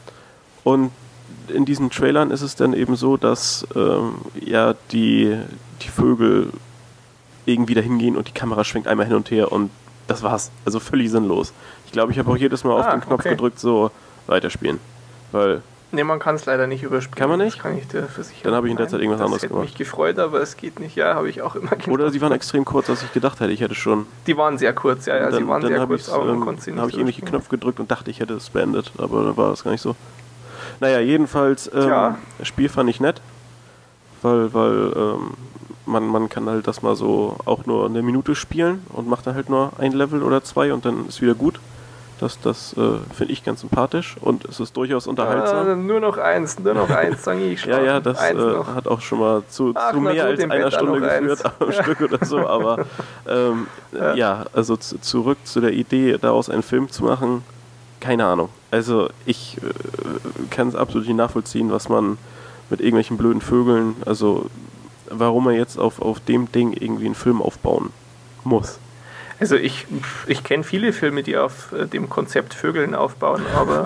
Und in diesen Trailern ist es dann eben so, dass ähm, ja die, die Vögel irgendwie dahin gehen und die Kamera schwenkt einmal hin und her und das war's. Also völlig sinnlos. Ich glaube, ich habe auch jedes Mal ah, auf den Knopf okay. gedrückt, so weiterspielen. Weil... Ne, man kann es leider nicht überspielen. Kann man nicht? Das kann ich dir versichern. Dann habe ich in der Zeit irgendwas das anderes hätte gemacht. mich gefreut, aber es geht nicht. Ja, habe ich auch immer gemacht. Oder sie waren extrem kurz, als ich gedacht hätte, ich hätte schon... Die waren sehr kurz, ja, ja, dann, sie waren dann sehr hab kurz, aber man ähm, konnte sie Dann nicht habe ich irgendwelche überspielen. Knöpfe gedrückt und dachte, ich hätte es beendet, aber dann war das gar nicht so. Naja, jedenfalls, ähm, Tja. das Spiel fand ich nett, weil, weil ähm, man, man kann halt das mal so auch nur eine Minute spielen und macht dann halt nur ein Level oder zwei und dann ist wieder gut. Das, das äh, finde ich ganz sympathisch und es ist durchaus unterhaltsam. Ah, nur noch eins, nur noch eins, sage ich schon. Ja, ja, das Eins äh, noch. hat auch schon mal zu, Ach, zu na mehr gut, als im einer Bett dann Stunde noch geführt eins. am Stück oder so, aber ähm, ja. ja, also zu, zurück zu der Idee, daraus einen Film zu machen, keine Ahnung. Also ich äh, kann es absolut nicht nachvollziehen, was man mit irgendwelchen blöden Vögeln, also warum man jetzt auf, auf dem Ding irgendwie einen Film aufbauen muss. Also ich, ich kenne viele Filme, die auf äh, dem Konzept Vögeln aufbauen, aber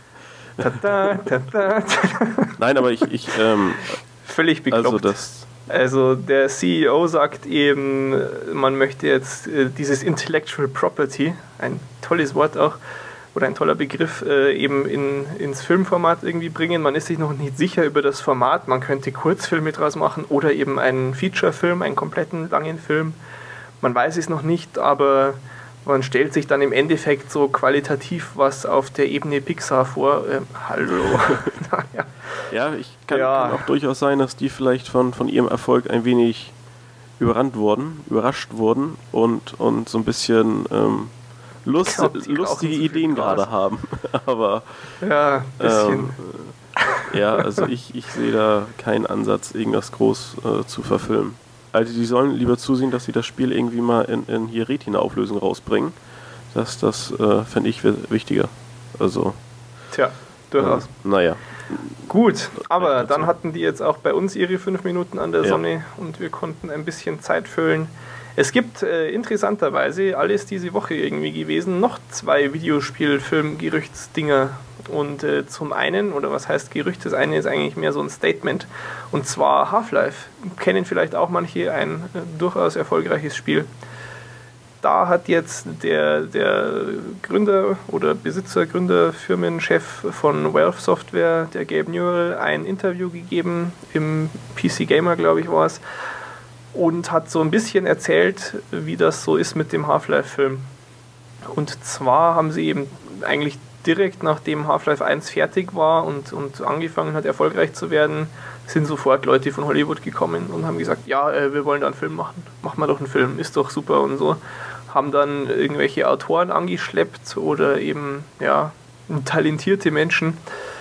tada, tada, tada. Nein, aber ich, ich ähm, völlig bekloppt. also das Also der C E O sagt eben, man möchte jetzt äh, dieses Intellectual Property, ein tolles Wort auch, oder ein toller Begriff, äh, eben in, ins Filmformat irgendwie bringen. Man ist sich noch nicht sicher über das Format, man könnte Kurzfilme draus machen oder eben einen Feature-Film, einen kompletten langen Film. Man weiß es noch nicht, aber man stellt sich dann im Endeffekt so qualitativ was auf der Ebene Pixar vor. Ähm, hallo. ja. Ja, ich kann, Ja. kann auch durchaus sein, dass die vielleicht von, von ihrem Erfolg ein wenig überrannt wurden, überrascht wurden und, und so ein bisschen ähm, Lust, glaub, die lustige rauchen zu viel Ideen Gras. gerade haben. Aber Ja, ein bisschen. ähm, ja, also ich, ich sehe da keinen Ansatz, irgendwas groß äh, zu verfilmen. Also die sollen lieber zusehen, dass sie das Spiel irgendwie mal in, in hier Retina-Auflösung rausbringen. Das, das äh, fände ich wichtiger. Also, Tja, durchaus. äh, naja. Gut, aber dazu. dann hatten die jetzt auch bei uns ihre fünf Minuten an der Ja. Sonne und wir konnten ein bisschen Zeit füllen. Es gibt äh, interessanterweise, alles diese Woche irgendwie gewesen, noch zwei Videospiel-Film-Gerüchtsdinger. Und äh, zum einen, oder was heißt Gerücht, das eine ist eigentlich mehr so ein Statement, und zwar Half-Life. Kennen vielleicht auch manche, ein äh, durchaus erfolgreiches Spiel. Da hat jetzt der, der Gründer oder Besitzer, Gründer, Firmenchef von Valve Software, der Gabe Newell, ein Interview gegeben, im P C Gamer, glaube ich, war es, und hat so ein bisschen erzählt, wie das so ist mit dem Half-Life-Film. Und zwar haben sie eben eigentlich direkt nachdem Half-Life eins fertig war und, und angefangen hat, erfolgreich zu werden, sind sofort Leute von Hollywood gekommen und haben gesagt, ja, äh, wir wollen da einen Film machen. Machen wir doch einen Film, ist doch super und so. Haben dann irgendwelche Autoren angeschleppt oder eben, ja, talentierte Menschen.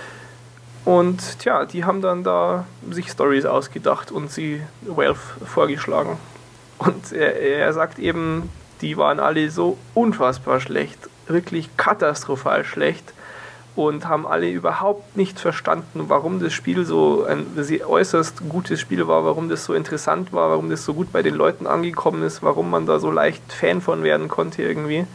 Und tja, die haben dann da sich Storys ausgedacht und sie Valve vorgeschlagen. Und er, er sagt eben, die waren alle so unfassbar schlecht, wirklich katastrophal schlecht und haben alle überhaupt nicht verstanden, warum das Spiel so ein äußerst gutes Spiel war, warum das so interessant war, warum das so gut bei den Leuten angekommen ist, warum man da so leicht Fan von werden konnte irgendwie.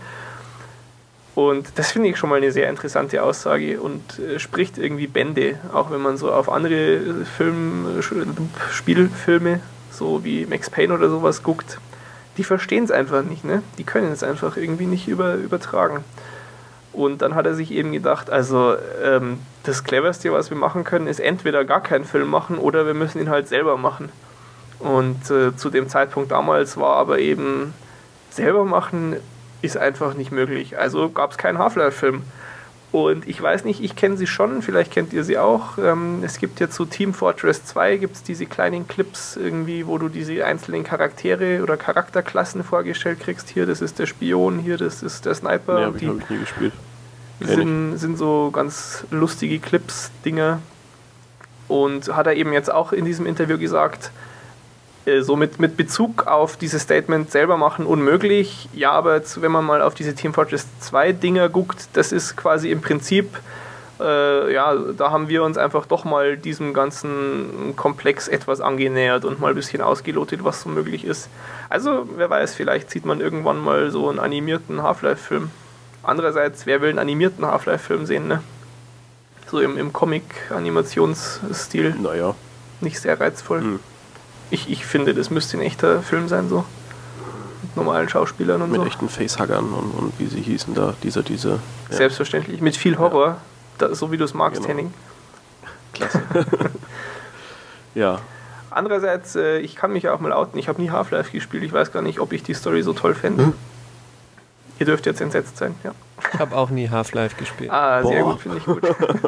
Und das finde ich schon mal eine sehr interessante Aussage und äh, spricht irgendwie Bände, auch wenn man so auf andere Film, Spielfilme, so wie Max Payne oder sowas guckt. Die verstehen es einfach nicht, ne? Die können es einfach irgendwie nicht über, übertragen. Und dann hat er sich eben gedacht, also ähm, das Cleverste, was wir machen können, ist entweder gar keinen Film machen oder wir müssen ihn halt selber machen. Und äh, zu dem Zeitpunkt damals war aber eben selber machen ist einfach nicht möglich. Also gab es keinen Half-Life-Film. Und ich weiß nicht, ich kenne sie schon, vielleicht kennt ihr sie auch. Ähm, es gibt ja zu Team Fortress zwei gibt's diese kleinen Clips irgendwie, wo du diese einzelnen Charaktere oder Charakterklassen vorgestellt kriegst. Hier, das ist der Spion, hier, das ist der Sniper. Nee, hab ich, hab ich nie gespielt. Sind, sind so ganz lustige Clips-Dinger. Und hat er eben jetzt auch in diesem Interview gesagt, so mit, mit Bezug auf dieses Statement selber machen unmöglich. Ja, aber jetzt, wenn man mal auf diese Team Fortress zwei Dinger guckt, das ist quasi im Prinzip, äh, ja, da haben wir uns einfach doch mal diesem ganzen Komplex etwas angenähert und mal ein bisschen ausgelotet, was so möglich ist. Also, wer weiß, vielleicht sieht man irgendwann mal so einen animierten Half-Life-Film. Andererseits, wer will einen animierten Half-Life-Film sehen, ne? So im, im Comic-Animationsstil. Naja. Nicht sehr reizvoll. Hm. Ich, ich finde, das müsste ein echter Film sein, so. Mit normalen Schauspielern und mit so. Mit echten Facehuggern und, und wie sie hießen da, dieser, diese. Ja. Selbstverständlich. Mit viel Horror, ja. da, so wie du es magst, genau. Henning. Klasse. Ja. Andererseits, äh, ich kann mich ja auch mal outen. Ich habe nie Half-Life gespielt. Ich weiß gar nicht, ob ich die Story so toll fände. Hm. Ihr dürft jetzt entsetzt sein, ja. Ich habe auch nie Half-Life gespielt. Ah, sehr Boah. gut, finde ich gut.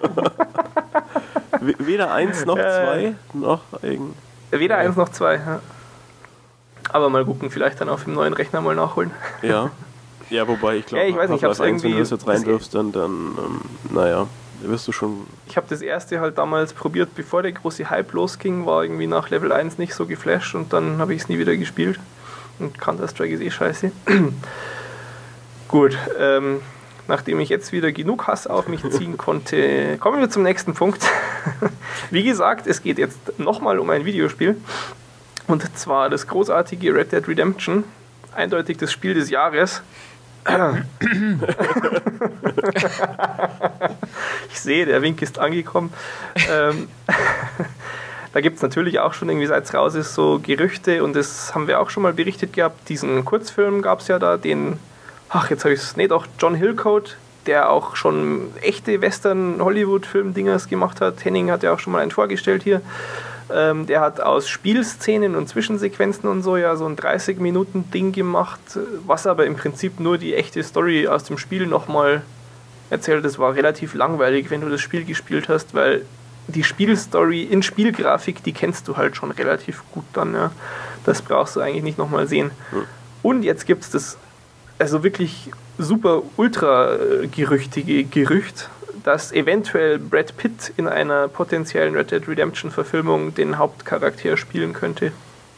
Weder eins noch zwei, äh, noch irgend. Weder ja. eins noch zwei, ja. Aber mal gucken, vielleicht dann auf dem neuen Rechner mal nachholen. Ja, ja, wobei ich glaube, ja, ich weiß nicht, ich wenn du das jetzt rein wirfst, dann, dann ähm, naja, wirst du schon... Ich habe das erste halt damals probiert, bevor der große Hype losging, war irgendwie nach Level eins nicht so geflasht und dann habe ich es nie wieder gespielt. Und Counter-Strike ist eh scheiße. Gut, ähm, nachdem ich jetzt wieder genug Hass auf mich ziehen konnte, kommen wir zum nächsten Punkt. Wie gesagt, es geht jetzt nochmal um ein Videospiel. Und zwar das großartige Red Dead Redemption. Eindeutig das Spiel des Jahres. Ich sehe, der Wink ist angekommen. ähm, da gibt es natürlich auch schon irgendwie, seit es raus ist, so Gerüchte. Und das haben wir auch schon mal berichtet gehabt. Diesen Kurzfilm gab es ja da, den... Ach, jetzt habe ich es nicht, auch John Hillcoat, der auch schon echte Western-Hollywood-Film-Dingers gemacht hat. Henning hat ja auch schon mal einen vorgestellt hier. Ähm, der hat aus Spielszenen und Zwischensequenzen und so ja so ein dreißig-Minuten-Ding gemacht, was aber im Prinzip nur die echte Story aus dem Spiel nochmal erzählt. Das war relativ langweilig, wenn du das Spiel gespielt hast, weil die Spielstory in Spielgrafik, die kennst du halt schon relativ gut dann. Ja. Das brauchst du eigentlich nicht nochmal sehen. Hm. Und jetzt gibt es das also wirklich super ultra gerüchtige Gerücht, dass eventuell Brad Pitt in einer potenziellen Red Dead Redemption Verfilmung den Hauptcharakter spielen könnte.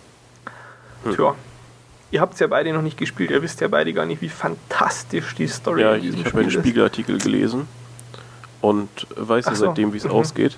Hm. Tja, ihr habt es ja beide noch nicht gespielt, ihr wisst ja beide gar nicht, wie fantastisch die Story ja, in diesem ich, ich Spiel ist. Ich habe einen Spiegelartikel gelesen und weiß ja so. seitdem, wie es mhm. ausgeht.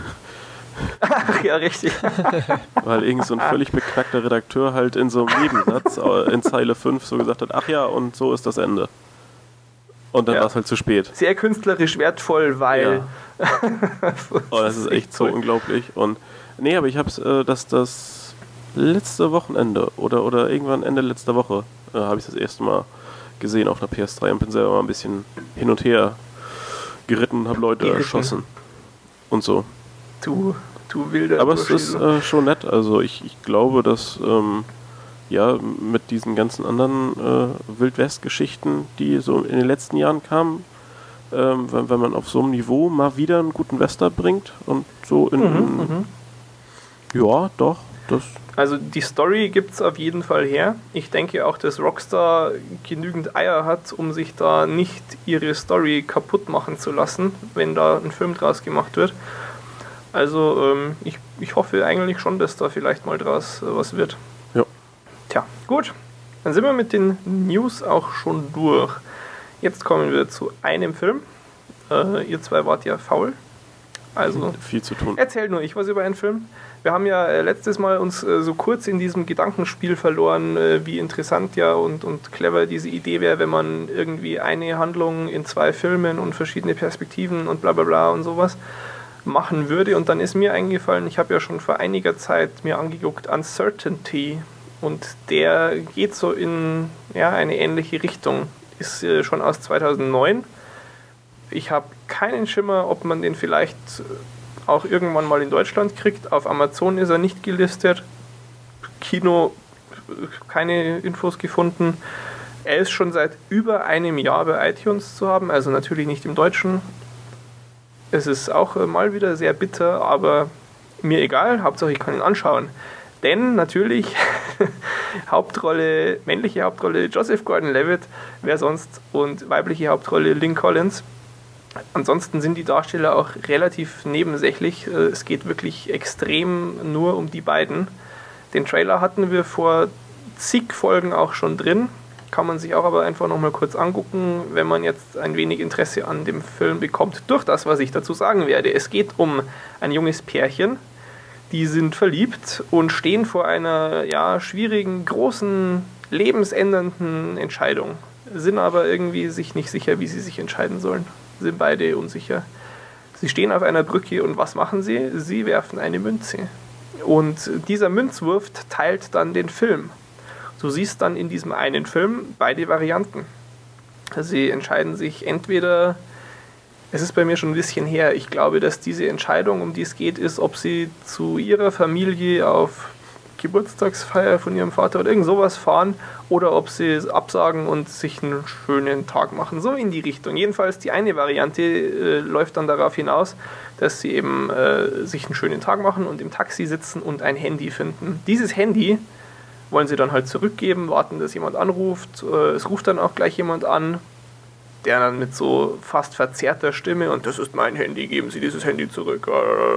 Ach ja, richtig. Weil irgend so ein völlig beknackter Redakteur halt in so einem Nebensatz in Zeile fünf so gesagt hat, ach ja, und so ist das Ende. Und dann ja. war es halt zu spät. Sehr künstlerisch wertvoll, weil... Ja. Oh, das ist echt so cool. Unglaublich. Und nee, aber ich hab's, äh, dass das letzte Wochenende oder, oder irgendwann Ende letzter Woche äh, habe ich das erste Mal gesehen auf einer P S drei und bin selber mal ein bisschen hin und her geritten und habe Leute geritten. erschossen und so. Du, du wilder Aber es ist äh, schon nett. Also ich, ich glaube, dass ähm, ja mit diesen ganzen anderen äh, Wild-West-Geschichten, die so in den letzten Jahren kamen, ähm, wenn, wenn man auf so einem Niveau mal wieder einen guten Western bringt und so in... Mhm, mhm. Ja, doch. Das also die Story gibt es auf jeden Fall her. Ich denke auch, dass Rockstar genügend Eier hat, um sich da nicht ihre Story kaputt machen zu lassen, wenn da ein Film draus gemacht wird. Also ähm, ich, ich hoffe eigentlich schon, dass da vielleicht mal draus äh, was wird. Ja. Tja, gut. Dann sind wir mit den News auch schon durch. Jetzt kommen wir zu einem Film. Äh, ihr zwei wart ja faul. Also viel zu tun. Erzähl nur ich was über einen Film. Wir haben ja äh, letztes Mal uns äh, so kurz in diesem Gedankenspiel verloren, äh, wie interessant ja und, und clever diese Idee wäre, wenn man irgendwie eine Handlung in zwei Filmen und verschiedene Perspektiven und bla bla bla und sowas machen würde. Und dann ist mir eingefallen, ich habe ja schon vor einiger Zeit mir angeguckt Uncertainty und der geht so in ja, eine ähnliche Richtung. Ist äh, schon aus zweitausendneun. Ich habe keinen Schimmer, ob man den vielleicht auch irgendwann mal in Deutschland kriegt. Auf Amazon ist er nicht gelistet. Kino, keine Infos gefunden. Er ist schon seit über einem Jahr bei iTunes zu haben, also natürlich nicht im Deutschen. Es ist auch mal wieder sehr bitter, aber mir egal, Hauptsache ich kann ihn anschauen. Denn natürlich, Hauptrolle, männliche Hauptrolle Joseph Gordon-Levitt, wer sonst, und weibliche Hauptrolle Lynn Collins. Ansonsten sind die Darsteller auch relativ nebensächlich. Es geht wirklich extrem nur um die beiden. Den Trailer hatten wir vor zig Folgen auch schon drin. Kann man sich auch aber einfach nochmal kurz angucken, wenn man jetzt ein wenig Interesse an dem Film bekommt, durch das, was ich dazu sagen werde. Es geht um ein junges Pärchen, die sind verliebt und stehen vor einer ja, schwierigen, großen, lebensändernden Entscheidung, sind aber irgendwie sich nicht sicher, wie sie sich entscheiden sollen, sind beide unsicher. Sie stehen auf einer Brücke und was machen sie? Sie werfen eine Münze. Und dieser Münzwurf teilt dann den Film. Du siehst dann in diesem einen Film beide Varianten. Sie entscheiden sich entweder, es ist bei mir schon ein bisschen her, ich glaube, dass diese Entscheidung, um die es geht, ist, ob sie zu ihrer Familie auf Geburtstagsfeier von ihrem Vater oder irgend sowas fahren oder ob sie absagen und sich einen schönen Tag machen, so in die Richtung. Jedenfalls die eine Variante äh, läuft dann darauf hinaus, dass sie eben äh, sich einen schönen Tag machen und im Taxi sitzen und ein Handy finden. Dieses Handy wollen sie dann halt zurückgeben, warten, dass jemand anruft. Es ruft dann auch gleich jemand an, der dann mit so fast verzerrter Stimme, und das ist mein Handy, geben Sie dieses Handy zurück.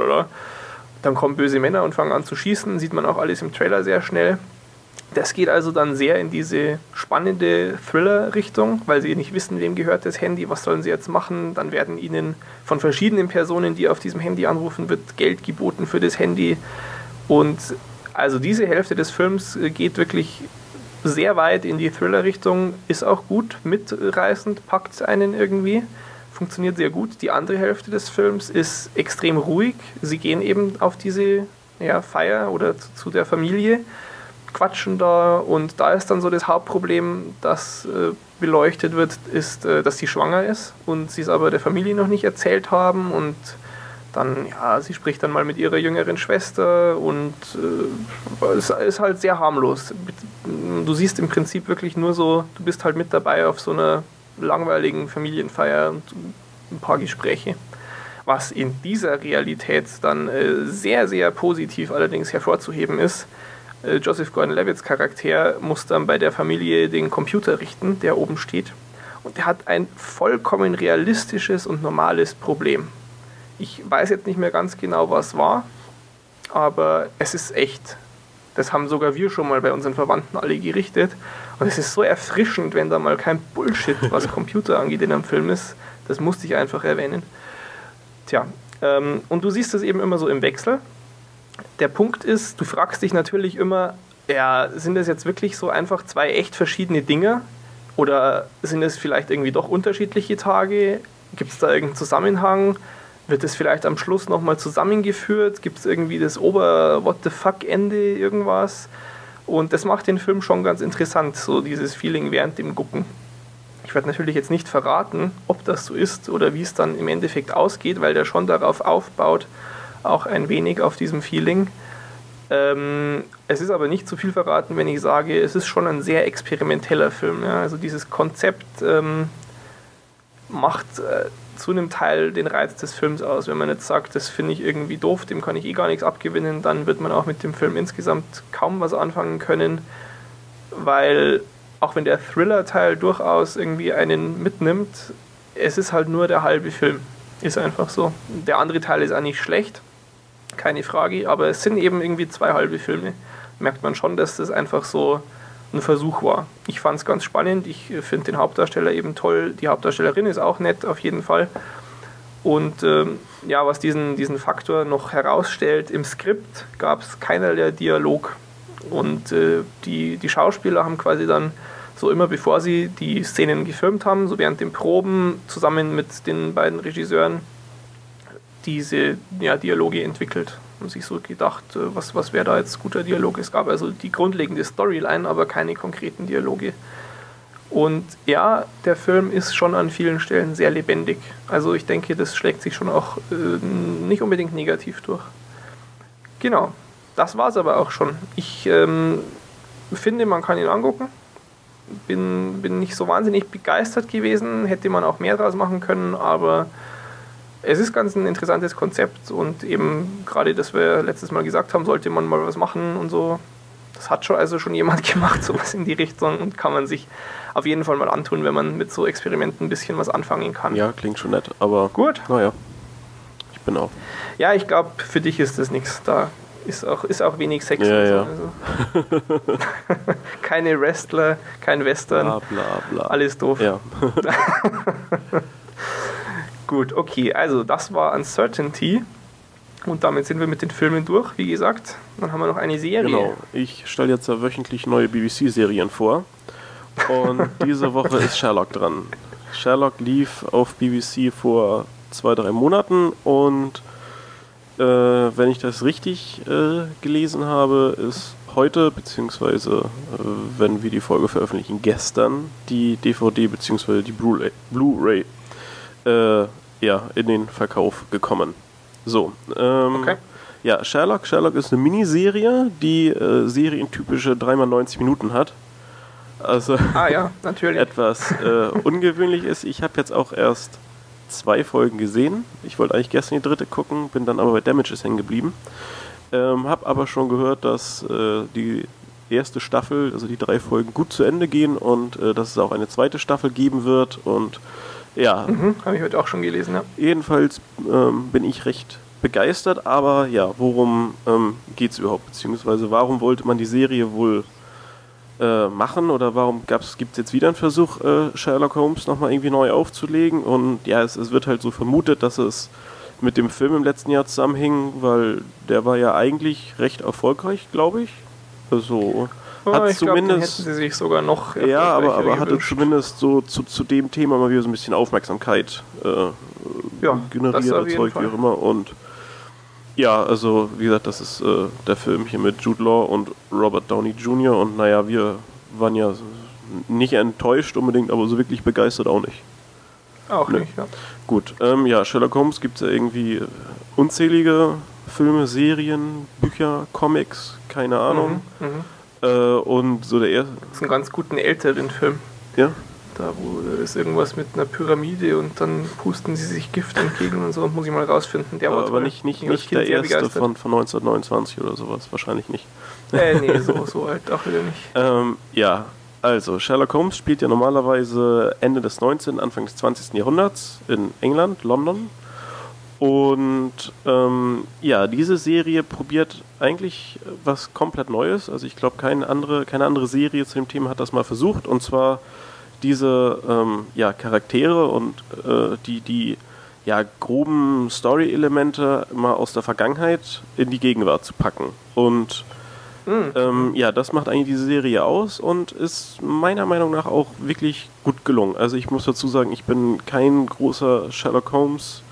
Dann kommen böse Männer und fangen an zu schießen, sieht man auch alles im Trailer sehr schnell. Das geht also dann sehr in diese spannende Thriller-Richtung, weil sie nicht wissen, wem gehört das Handy, was sollen sie jetzt machen. Dann werden ihnen von verschiedenen Personen, die auf diesem Handy anrufen, wird Geld geboten für das Handy. Und also diese Hälfte des Films geht wirklich sehr weit in die Thriller-Richtung, ist auch gut, mitreißend, packt einen irgendwie, funktioniert sehr gut. Die andere Hälfte des Films ist extrem ruhig. Sie gehen eben auf diese ja, Feier oder zu, zu der Familie, quatschen da, und da ist dann so das Hauptproblem, das äh, beleuchtet wird, ist, äh, dass sie schwanger ist und sie es aber der Familie noch nicht erzählt haben, und dann, ja, sie spricht dann mal mit ihrer jüngeren Schwester und äh, es ist halt sehr harmlos. Du siehst im Prinzip wirklich nur so, du bist halt mit dabei auf so einer langweiligen Familienfeier und ein paar Gespräche. Was in dieser Realität dann äh, sehr, sehr positiv allerdings hervorzuheben ist, äh, Joseph Gordon-Levitts Charakter muss dann bei der Familie den Computer richten, der oben steht, und der hat ein vollkommen realistisches und normales Problem. Ich weiß jetzt nicht mehr ganz genau, was war, aber es ist echt. Das haben sogar wir schon mal bei unseren Verwandten alle gerichtet. Und es ist so erfrischend, wenn da mal kein Bullshit, was Computer angeht, in einem Film ist. Das musste ich einfach erwähnen. Tja, ähm, und du siehst das eben immer so im Wechsel. Der Punkt ist, du fragst dich natürlich immer, ja, sind das jetzt wirklich so einfach zwei echt verschiedene Dinge? Oder sind es vielleicht irgendwie doch unterschiedliche Tage? Gibt es da irgendeinen Zusammenhang? Wird es vielleicht am Schluss nochmal zusammengeführt? Gibt es irgendwie das Ober-What-the-fuck-Ende, irgendwas? Und das macht den Film schon ganz interessant, so dieses Feeling während dem Gucken. Ich werde natürlich jetzt nicht verraten, ob das so ist oder wie es dann im Endeffekt ausgeht, weil der schon darauf aufbaut, auch ein wenig auf diesem Feeling. Ähm, es ist aber nicht zu viel verraten, wenn ich sage, es ist schon ein sehr experimenteller Film. Ja? Also dieses Konzept ähm, macht äh, zu einem Teil den Reiz des Films aus. Wenn man jetzt sagt, das finde ich irgendwie doof, dem kann ich eh gar nichts abgewinnen, dann wird man auch mit dem Film insgesamt kaum was anfangen können, weil auch wenn der Thriller-Teil durchaus irgendwie einen mitnimmt, es ist halt nur der halbe Film. Ist einfach so. Der andere Teil ist auch nicht schlecht, keine Frage, aber es sind eben irgendwie zwei halbe Filme. Merkt man schon, dass das einfach so ein Versuch war. Ich fand es ganz spannend, ich finde den Hauptdarsteller eben toll, die Hauptdarstellerin ist auch nett, auf jeden Fall. Und ähm, ja, was diesen, diesen Faktor noch herausstellt, im Skript gab es keinerlei Dialog. Und äh, die, die Schauspieler haben quasi dann so immer bevor sie die Szenen gefilmt haben, so während den Proben zusammen mit den beiden Regisseuren diese ja, Dialoge entwickelt und sich so gedacht, was, was wäre da jetzt guter Dialog. Es gab also die grundlegende Storyline, aber keine konkreten Dialoge. Und ja, der Film ist schon an vielen Stellen sehr lebendig. Also ich denke, das schlägt sich schon auch äh, nicht unbedingt negativ durch. Genau, das war es aber auch schon. Ich ähm, finde, man kann ihn angucken. bin, bin nicht so wahnsinnig begeistert gewesen, hätte man auch mehr draus machen können, aber es ist ganz ein interessantes Konzept und eben gerade, das wir letztes Mal gesagt haben, sollte man mal was machen und so. Das hat schon also schon jemand gemacht, sowas in die Richtung, und kann man sich auf jeden Fall mal antun, wenn man mit so Experimenten ein bisschen was anfangen kann. Ja, klingt schon nett, aber gut. Naja, ich bin auch. Ja, ich glaube, für dich ist das nichts. Da ist auch, ist auch wenig Sex. Ja, und so. ja. Also keine Wrestler, kein Western, bla, bla, bla. Alles doof. Ja. Gut, okay, also das war Uncertainty. Und damit sind wir mit den Filmen durch, wie gesagt. Dann haben wir noch eine Serie. Genau, ich stelle jetzt ja wöchentlich neue B B C-Serien vor. Und diese Woche ist Sherlock dran. Sherlock lief auf B B C vor zwei, drei Monaten. Und äh, wenn ich das richtig äh, gelesen habe, ist heute, beziehungsweise äh, wenn wir die Folge veröffentlichen, gestern die D V D beziehungsweise die Blu-ray, Blu-ray äh, ja, in den Verkauf gekommen. So, ähm, okay. Ja, Sherlock. Sherlock ist eine Miniserie, die äh, serientypische drei mal neunzig Minuten hat. Also ah, ja, natürlich. etwas äh, ungewöhnlich ist. Ich habe jetzt auch erst zwei Folgen gesehen. Ich wollte eigentlich gestern die dritte gucken, bin dann aber bei Damages hängen geblieben. Ähm, habe aber schon gehört, dass äh, die erste Staffel, also die drei Folgen, gut zu Ende gehen und äh, dass es auch eine zweite Staffel geben wird und ja. Mhm, habe ich heute auch schon gelesen, ja. Jedenfalls ähm, bin ich recht begeistert, aber ja, worum ähm, geht es überhaupt? Beziehungsweise warum wollte man die Serie wohl äh, machen oder warum gibt es jetzt wieder einen Versuch, äh, Sherlock Holmes nochmal irgendwie neu aufzulegen? Und ja, es, es wird halt so vermutet, dass es mit dem Film im letzten Jahr zusammenhing, weil der war ja eigentlich recht erfolgreich, glaube ich. Also Oh, hat ich zumindest, glaub, den hätten sie sich sogar noch ja, aber, aber hatte gewünscht. zumindest so zu, zu dem Thema mal wieder so ein bisschen Aufmerksamkeit äh, ja, generiert, erzeugt, wie auch immer. Und ja, also wie gesagt, das ist äh, der Film hier mit Jude Law und Robert Downey Junior Und naja, wir waren ja nicht enttäuscht unbedingt, aber so wirklich begeistert auch nicht. Auch ne? nicht, ja. Gut, ähm, ja, Sherlock Holmes gibt es ja irgendwie unzählige Filme, Serien, Bücher, Comics, keine Ahnung. Mhm, mhm. Äh, und so der erste. Das ist ein ganz guten älteren Film. Ja? Da wo ist irgendwas mit einer Pyramide und dann pusten sie sich Gift entgegen und so, muss ich mal rausfinden. Der war aber toll. nicht, nicht, Ich nicht der erste von, von neunzehnhundertneunundzwanzig oder sowas, wahrscheinlich nicht. Äh, nee, so, so alt auch wieder nicht. ähm, ja, also Sherlock Holmes spielt ja normalerweise Ende des neunzehnten., Anfang des zwanzigsten. Jahrhunderts in England, London. Und ähm, ja, diese Serie probiert eigentlich was komplett Neues. Also ich glaube, keine andere, keine andere Serie zu dem Thema hat das mal versucht. Und zwar diese ähm, ja, Charaktere und äh, die, die ja, groben Story-Elemente mal aus der Vergangenheit in die Gegenwart zu packen. Und mhm. ähm, ja, das macht eigentlich diese Serie aus und ist meiner Meinung nach auch wirklich gut gelungen. Also ich muss dazu sagen, ich bin kein großer Sherlock Holmes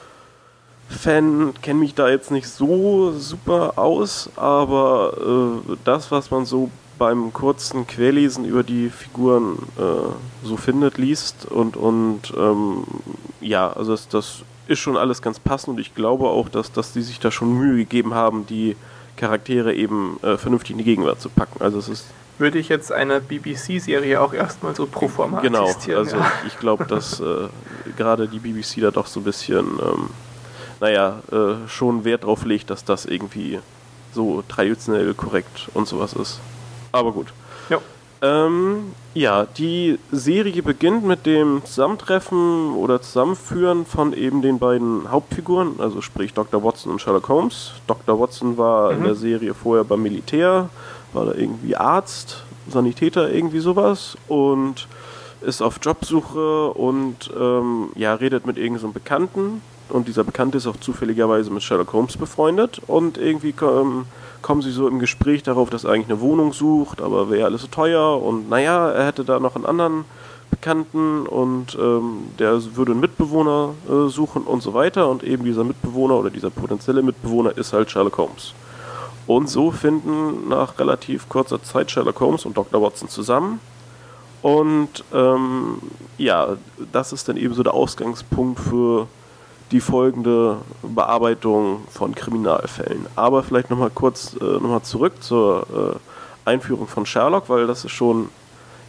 Fan, kenne mich da jetzt nicht so super aus, aber äh, das, was man so beim kurzen Querlesen über die Figuren äh, so findet, liest und, und ähm, ja, also das, das ist schon alles ganz passend und ich glaube auch, dass, dass die sich da schon Mühe gegeben haben, die Charaktere eben äh, vernünftig in die Gegenwart zu packen. Also es ist würde ich jetzt einer B B C-Serie auch erstmal so pro forma genau, attestieren. Also ja. ich glaube, dass äh, gerade die B B C da doch so ein bisschen ähm, naja, äh, schon Wert drauf legt, dass das irgendwie so traditionell korrekt und sowas ist. Aber gut. Ja. Ähm, ja, die Serie beginnt mit dem Zusammentreffen oder Zusammenführen von eben den beiden Hauptfiguren, also sprich Doktor Watson und Sherlock Holmes. Doktor Watson war mhm. in der Serie vorher beim Militär, war da irgendwie Arzt, Sanitäter, irgendwie sowas und ist auf Jobsuche und ähm, ja, redet mit irgendeinem so Bekannten. Und dieser Bekannte ist auch zufälligerweise mit Sherlock Holmes befreundet und irgendwie ähm, kommen sie so im Gespräch darauf, dass er eigentlich eine Wohnung sucht, aber wäre alles so teuer und naja, er hätte da noch einen anderen Bekannten und ähm, der würde einen Mitbewohner äh, suchen und so weiter und eben dieser Mitbewohner oder dieser potenzielle Mitbewohner ist halt Sherlock Holmes. Und so finden nach relativ kurzer Zeit Sherlock Holmes und Doktor Watson zusammen und ähm, ja, das ist dann eben so der Ausgangspunkt für die folgende Bearbeitung von Kriminalfällen. Aber vielleicht nochmal kurz äh, nochmal zurück zur äh, Einführung von Sherlock, weil das ist schon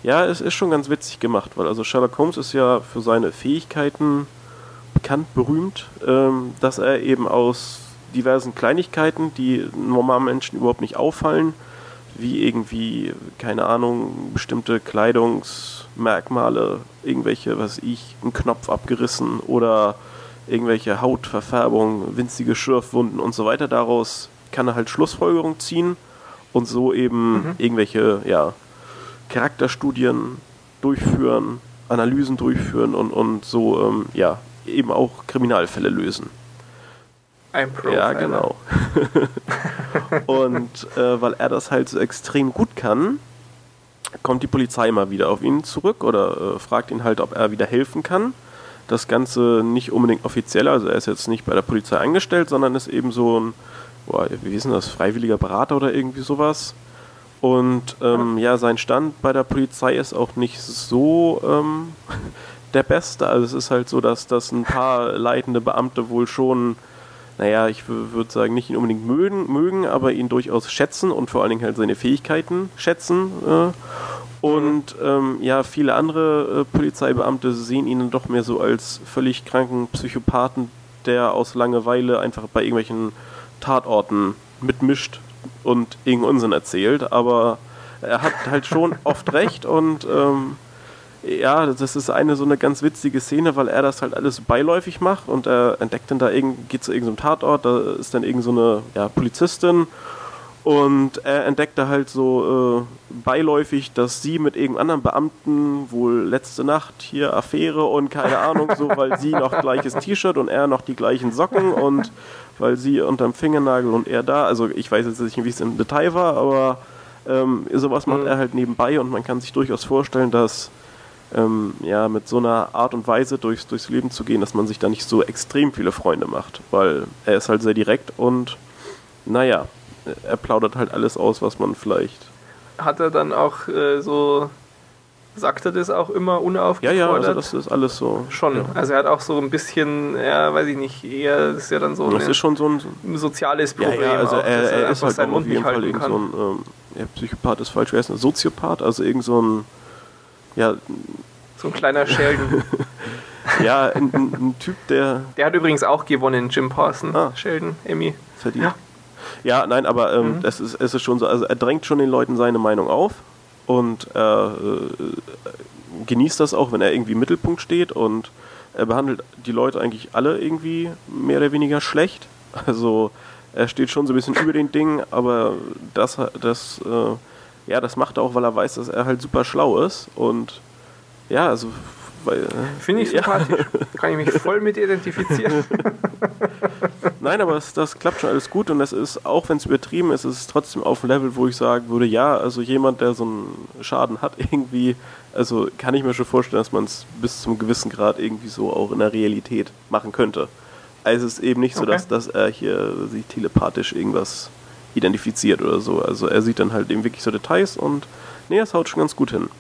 Ja, es ist schon ganz witzig gemacht, weil also Sherlock Holmes ist ja für seine Fähigkeiten bekannt, berühmt, ähm, dass er eben aus diversen Kleinigkeiten, die normalen Menschen überhaupt nicht auffallen, wie irgendwie, keine Ahnung, bestimmte Kleidungsmerkmale, irgendwelche, was weiß ich, ein Knopf abgerissen oder irgendwelche Hautverfärbung, winzige Schürfwunden und so weiter, daraus kann er halt Schlussfolgerungen ziehen und so eben mhm. irgendwelche, ja, Charakterstudien durchführen, Analysen durchführen und, und so, ähm, ja, eben auch Kriminalfälle lösen. Ein Profiler. Ja, genau. Und äh, weil er das halt so extrem gut kann, kommt die Polizei mal wieder auf ihn zurück oder äh, fragt ihn halt, ob er wieder helfen kann. Das Ganze nicht unbedingt offiziell, also er ist jetzt nicht bei der Polizei angestellt, sondern ist eben so ein, boah, wie ist denn das, freiwilliger Berater oder irgendwie sowas. Und ähm, ja, sein Stand bei der Polizei ist auch nicht so ähm, der beste. Also es ist halt so, dass, dass ein paar leitende Beamte wohl schon, naja, ich w- würde sagen, nicht ihn unbedingt mögen, mögen, aber ihn durchaus schätzen und vor allen Dingen halt seine Fähigkeiten schätzen. Äh. Und ähm, ja, viele andere äh, Polizeibeamte sehen ihn doch mehr so als völlig kranken Psychopathen, der aus Langeweile einfach bei irgendwelchen Tatorten mitmischt und irgendeinen Unsinn erzählt, aber er hat halt schon oft recht und ähm, ja, das ist eine so eine ganz witzige Szene, weil er das halt alles beiläufig macht und er entdeckt dann da, irgend, geht zu irgendeinem Tatort, da ist dann irgend so eine ja, Polizistin und er entdeckt da halt so äh, beiläufig, dass sie mit irgendeinem anderen Beamten wohl letzte Nacht hier Affäre und keine Ahnung, so, weil sie noch gleiches T-Shirt und er noch die gleichen Socken und weil sie unterm Fingernagel und er da, also ich weiß jetzt nicht, wie es im Detail war, aber ähm, sowas macht mhm. er halt nebenbei und man kann sich durchaus vorstellen, dass ähm, ja mit so einer Art und Weise durchs, durchs Leben zu gehen, dass man sich da nicht so extrem viele Freunde macht, weil er ist halt sehr direkt und naja, er plaudert halt alles aus, was man vielleicht... Hat er dann auch äh, so... Sagt er das auch immer unaufgefordert? Ja, ja, also das ist alles so. Schon, ja. Also er hat auch so ein bisschen, ja, weiß ich nicht, eher, das ist ja dann so, das eine, ist schon so ein, ein soziales Problem. Ja, ja, also auch, er, er, er ist halt seinen auf jeden Fall irgend so ein, ähm, ja, Psychopath ist falsch, wer ist ein Soziopath, also irgend so ein, ja... So ein kleiner Sheldon. Ja, ein, ein, ein Typ, der... Der hat übrigens auch gewonnen, Jim Parsons, ah. Sheldon, Emmy. Verdient. Ja, ja nein, aber ähm, mhm. es, ist, es ist schon so, also er drängt schon den Leuten seine Meinung auf. Und er äh, genießt das auch, wenn er irgendwie im Mittelpunkt steht und er behandelt die Leute eigentlich alle irgendwie mehr oder weniger schlecht. Also er steht schon so ein bisschen über den Dingen, aber das, das, äh, ja, das macht er auch, weil er weiß, dass er halt super schlau ist und ja, also weil, finde ich sympathisch. Ja. Kann ich mich voll mit identifizieren. Nein, aber es, das klappt schon alles gut und es ist, auch wenn es übertrieben ist, ist es trotzdem auf einem Level, wo ich sagen würde, ja, also jemand, der so einen Schaden hat irgendwie, also kann ich mir schon vorstellen, dass man es bis zum gewissen Grad irgendwie so auch in der Realität machen könnte. Also es ist eben nicht so, okay. dass, dass er hier sich telepathisch irgendwas identifiziert oder so. Also er sieht dann halt eben wirklich so Details und nee, es haut schon ganz gut hin.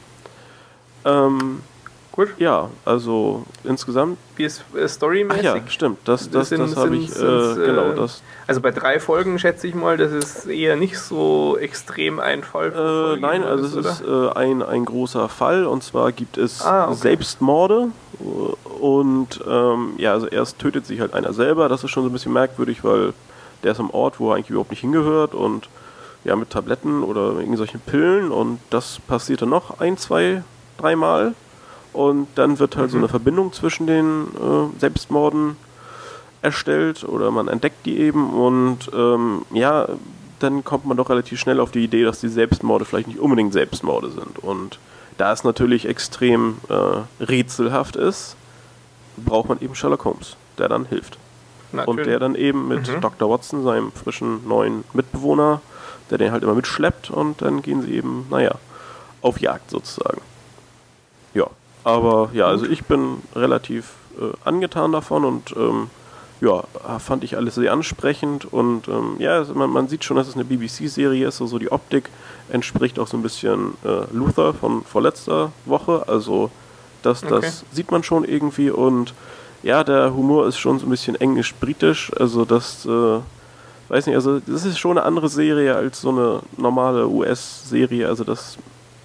Ähm, Gut. Ja, also insgesamt. Wie ist äh, storymäßig? Ach ja, stimmt. Das, das, das, das habe ich. Äh, genau, das. Also bei drei Folgen schätze ich mal, das ist eher nicht so extrem ein Fall. Äh, nein, also es ist äh, ein, ein großer Fall und zwar gibt es ah, okay. Selbstmorde und ähm, ja, also erst tötet sich halt einer selber. Das ist schon so ein bisschen merkwürdig, weil der ist am Ort, wo er eigentlich überhaupt nicht hingehört und ja, mit Tabletten oder irgendwelchen Pillen und das passierte noch ein, zwei, dreimal. Und dann wird halt mhm. so eine Verbindung zwischen den äh, Selbstmorden erstellt oder man entdeckt die eben und ähm, ja, dann kommt man doch relativ schnell auf die Idee, dass die Selbstmorde vielleicht nicht unbedingt Selbstmorde sind. Und da es natürlich extrem äh, rätselhaft ist, braucht man eben Sherlock Holmes, der dann hilft. Natürlich. Und der dann eben mit mhm. Doktor Watson, seinem frischen neuen Mitbewohner, der den halt immer mitschleppt und dann gehen sie eben, naja, auf Jagd sozusagen. Ja. Aber ja, also ich bin relativ äh, angetan davon und ähm, ja, fand ich alles sehr ansprechend und ähm, ja, also man, man sieht schon, dass es eine B B C-Serie ist, also die Optik entspricht auch so ein bisschen äh, Luther von vorletzter Woche, also das, das okay. sieht man schon irgendwie und ja, der Humor ist schon so ein bisschen englisch-britisch, also das, äh, weiß nicht, also das ist schon eine andere Serie als so eine normale U S-Serie, also das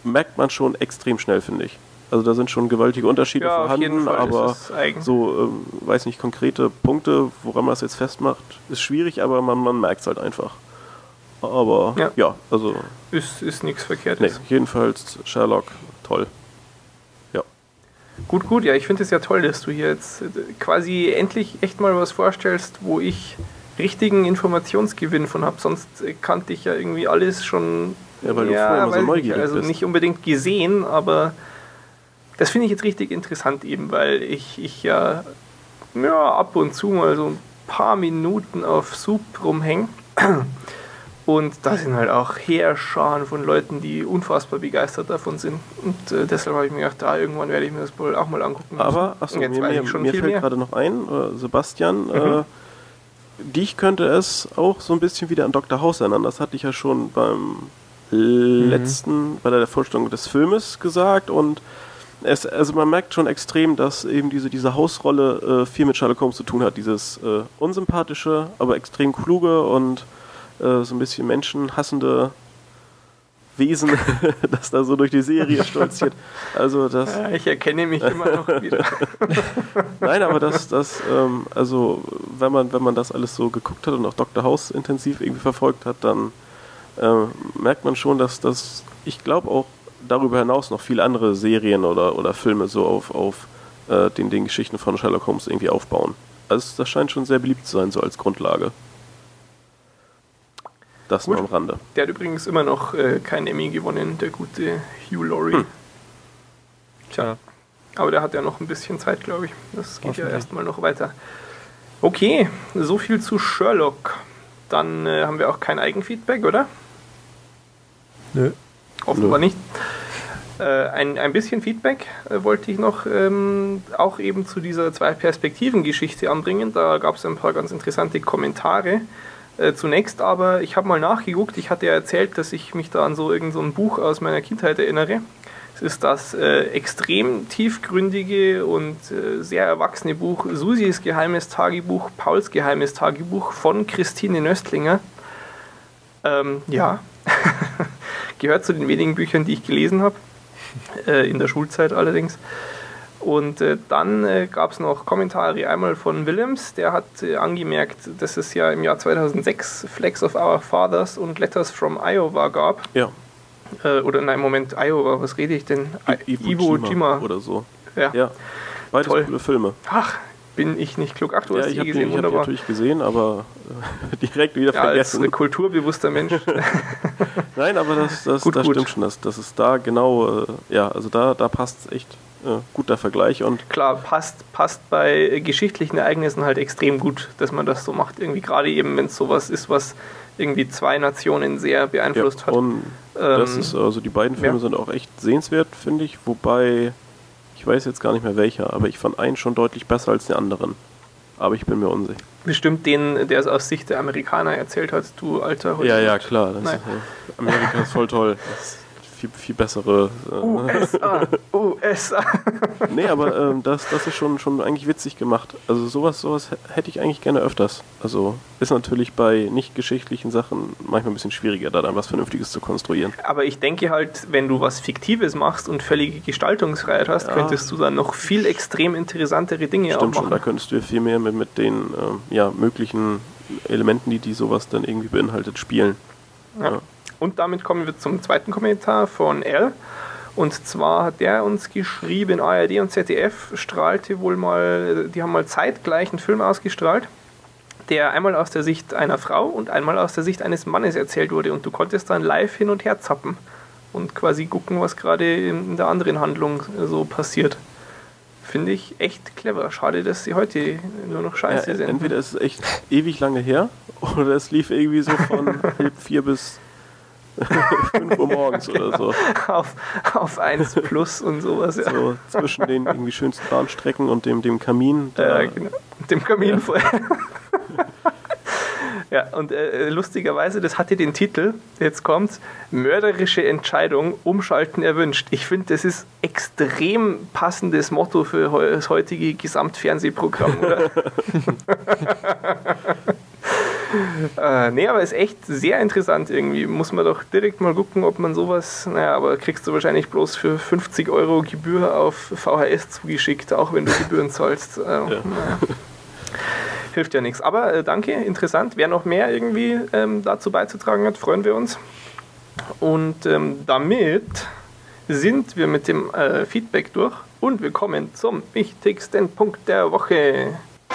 merkt man schon extrem schnell, finde ich. Also da sind schon gewaltige Unterschiede ja, vorhanden, aber so, ähm, weiß nicht, konkrete Punkte, woran man das jetzt festmacht, ist schwierig, aber man, man merkt es halt einfach. Aber ja, ja also... Ist, ist nichts Verkehrtes. Nee, jedenfalls Sherlock, toll. Ja. Gut, gut, ja, ich finde es ja toll, dass du hier jetzt quasi endlich echt mal was vorstellst, wo ich richtigen Informationsgewinn von habe. Sonst kannte ich ja irgendwie alles schon... Ja, weil ja, du vorher immer so neugierig also bist. Nicht unbedingt gesehen, aber das finde ich jetzt richtig interessant eben, weil ich, ich ja, ja ab und zu mal so ein paar Minuten auf Soup rumhänge. Und da sind halt auch Heerscharen von Leuten, die unfassbar begeistert davon sind. Und äh, deshalb habe ich mir gedacht, da irgendwann werde ich mir das wohl auch mal angucken. Aber, achso, mir, mir, mir fällt mehr. gerade noch ein, äh, Sebastian, mhm. äh, dich könnte es auch so ein bisschen wieder an Doktor House erinnern. Das hatte ich ja schon beim mhm. letzten, bei der Vorstellung des Filmes gesagt. Und es, also man merkt schon extrem, dass eben diese, diese Hausrolle äh, viel mit Sherlock Holmes zu tun hat. Dieses äh, unsympathische, aber extrem kluge und äh, so ein bisschen menschenhassende Wesen, das da so durch die Serie stolziert. Also das ja, ich erkenne mich immer noch wieder. Nein, aber das, das ähm, also wenn man, wenn man das alles so geguckt hat und auch Doktor House intensiv irgendwie verfolgt hat, dann äh, merkt man schon, dass das, ich glaube auch darüber hinaus noch viele andere Serien oder, oder Filme so auf, auf äh, den, den Geschichten von Sherlock Holmes irgendwie aufbauen. Also das scheint schon sehr beliebt zu sein, so als Grundlage. Das nur am Rande. Der hat übrigens immer noch äh, keinen Emmy gewonnen, der gute Hugh Laurie. Hm. Tja, aber der hat ja noch ein bisschen Zeit, glaube ich. Das geht ja erstmal noch weiter. Okay, so viel zu Sherlock. Dann äh, haben wir auch kein Eigenfeedback, oder? Nö. Offenbar Nö. nicht. Äh, ein, ein bisschen Feedback äh, wollte ich noch ähm, auch eben zu dieser Zwei-Perspektiven-Geschichte anbringen. Da gab es ein paar ganz interessante Kommentare. Äh, zunächst aber, ich habe mal nachgeguckt, ich hatte ja erzählt, dass ich mich da an so irgend so ein Buch aus meiner Kindheit erinnere. Es ist das äh, extrem tiefgründige und äh, sehr erwachsene Buch Susis geheimes Tagebuch, Pauls geheimes Tagebuch von Christine Nöstlinger. Ähm, ja, gehört zu den wenigen Büchern, die ich gelesen habe, äh, in der Schulzeit allerdings. Und äh, dann äh, gab es noch Kommentare, einmal von Willems, der hat äh, angemerkt, dass es ja im Jahr zweitausendsechs Flags of Our Fathers und Letters from Iowa gab. Ja. Äh, oder nein, Moment, Iowa, was rede ich denn? I- Iwo Jima oder so. Ja, ja. Beides toll. Coole Filme. Ach, bin ich nicht klug. Ach, du ja, hast ich die hab gesehen, den, ich wunderbar. Ich habe natürlich gesehen, aber äh, direkt wieder ja, vergessen. Als kulturbewusster Mensch. Nein, aber das, das, gut, das gut. stimmt schon, dass das ist da genau, äh, ja, also da, da passt echt äh, gut der Vergleich. Und klar, passt, passt bei geschichtlichen Ereignissen halt extrem gut, dass man das so macht. Irgendwie gerade eben, wenn es sowas ist, was irgendwie zwei Nationen sehr beeinflusst ja, hat. Und ähm, das ist, also die beiden Filme ja. sind auch echt sehenswert, finde ich, wobei, ich weiß jetzt gar nicht mehr welcher, aber ich fand einen schon deutlich besser als den anderen. Aber ich bin mir unsicher. Bestimmt den, der es aus Sicht der Amerikaner erzählt hat, du alter Hollywood. Ja, ja, klar. Das ist, äh, Amerika ist voll toll. Das ist viel, viel bessere... Äh, U S A, U S A. Nee, aber ähm, das, das ist schon, schon eigentlich witzig gemacht. Also sowas, sowas hätte ich eigentlich gerne öfters. Also ist natürlich bei nicht geschichtlichen Sachen manchmal ein bisschen schwieriger, da dann was Vernünftiges zu konstruieren. Aber ich denke halt, wenn du was Fiktives machst und völlige Gestaltungsfreiheit hast, ja. könntest du dann noch viel extrem interessantere Dinge Stimmt auch machen. Schon, da könntest du viel mehr mit, mit den ähm, ja, möglichen Elementen, die, die sowas dann irgendwie beinhaltet, spielen. Ja. Ja. Und damit kommen wir zum zweiten Kommentar von L. Und zwar hat der uns geschrieben, A R D und Z D F strahlte wohl mal, die haben mal zeitgleich einen Film ausgestrahlt, der einmal aus der Sicht einer Frau und einmal aus der Sicht eines Mannes erzählt wurde. Und du konntest dann live hin und her zappen und quasi gucken, was gerade in der anderen Handlung so passiert. Finde ich echt clever. Schade, dass sie heute nur noch Scheiße ja, sind. Entweder ist es echt ewig lange her oder es lief irgendwie so von halb vier bis fünf Uhr morgens genau. oder so. Auf, auf eins plus und sowas. Ja. So zwischen den irgendwie schönsten Bahnstrecken und dem, dem Kamin. Ja, äh, genau. Dem Kaminfeuer. Ja. ja, und äh, lustigerweise, das hatte den Titel, jetzt kommt's, mörderische Entscheidung, umschalten erwünscht. Ich finde, das ist extrem passendes Motto für das heutige Gesamtfernsehprogramm, oder? äh, nee, aber ist echt sehr interessant irgendwie. Muss man doch direkt mal gucken, ob man sowas, naja, aber kriegst du wahrscheinlich bloß für fünfzig Euro Gebühr auf V H S zugeschickt, auch wenn du Gebühren zahlst. Äh, ja. Naja. Hilft ja nichts. Aber äh, danke, interessant. Wer noch mehr irgendwie ähm, dazu beizutragen hat, freuen wir uns. Und ähm, damit sind wir mit dem äh, Feedback durch und wir kommen zum wichtigsten Punkt der Woche.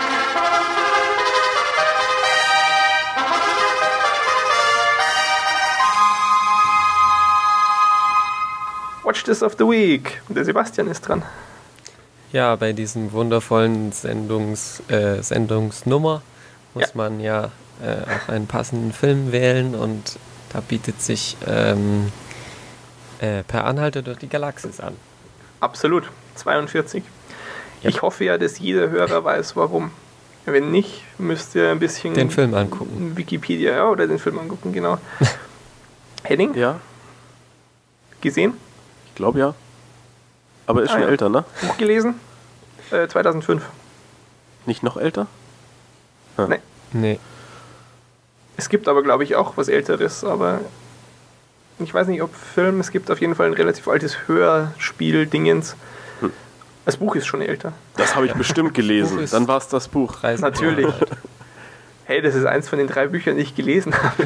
Watch This of the Week. Und der Sebastian ist dran. Ja, bei diesem wundervollen Sendungs, äh, Sendungsnummer muss ja. man ja äh, auch einen passenden Film wählen und da bietet sich ähm, äh, Per Anhalter durch die Galaxis an. Absolut, zweiundvierzig. Ja. Ich hoffe ja, dass jeder Hörer weiß, warum. Wenn nicht, müsst ihr ein bisschen den Film angucken. Wikipedia ja, oder den Film angucken, genau. Henning? Ja. Gesehen? Ich glaube ja. Aber ist ah, schon ja. älter, ne? Buch gelesen? Äh, zweitausendfünf. Nicht noch älter? Ah. Nee. Nee. Es gibt aber, glaube ich, auch was Älteres, aber ich weiß nicht, ob Film, es gibt auf jeden Fall ein relativ altes Hörspiel-Dingens. Hm. Das Buch ist schon älter. Das habe ich ja. bestimmt gelesen. Dann war es das Buch. Reisen Natürlich. Hey, das ist eins von den drei Büchern, die ich gelesen habe.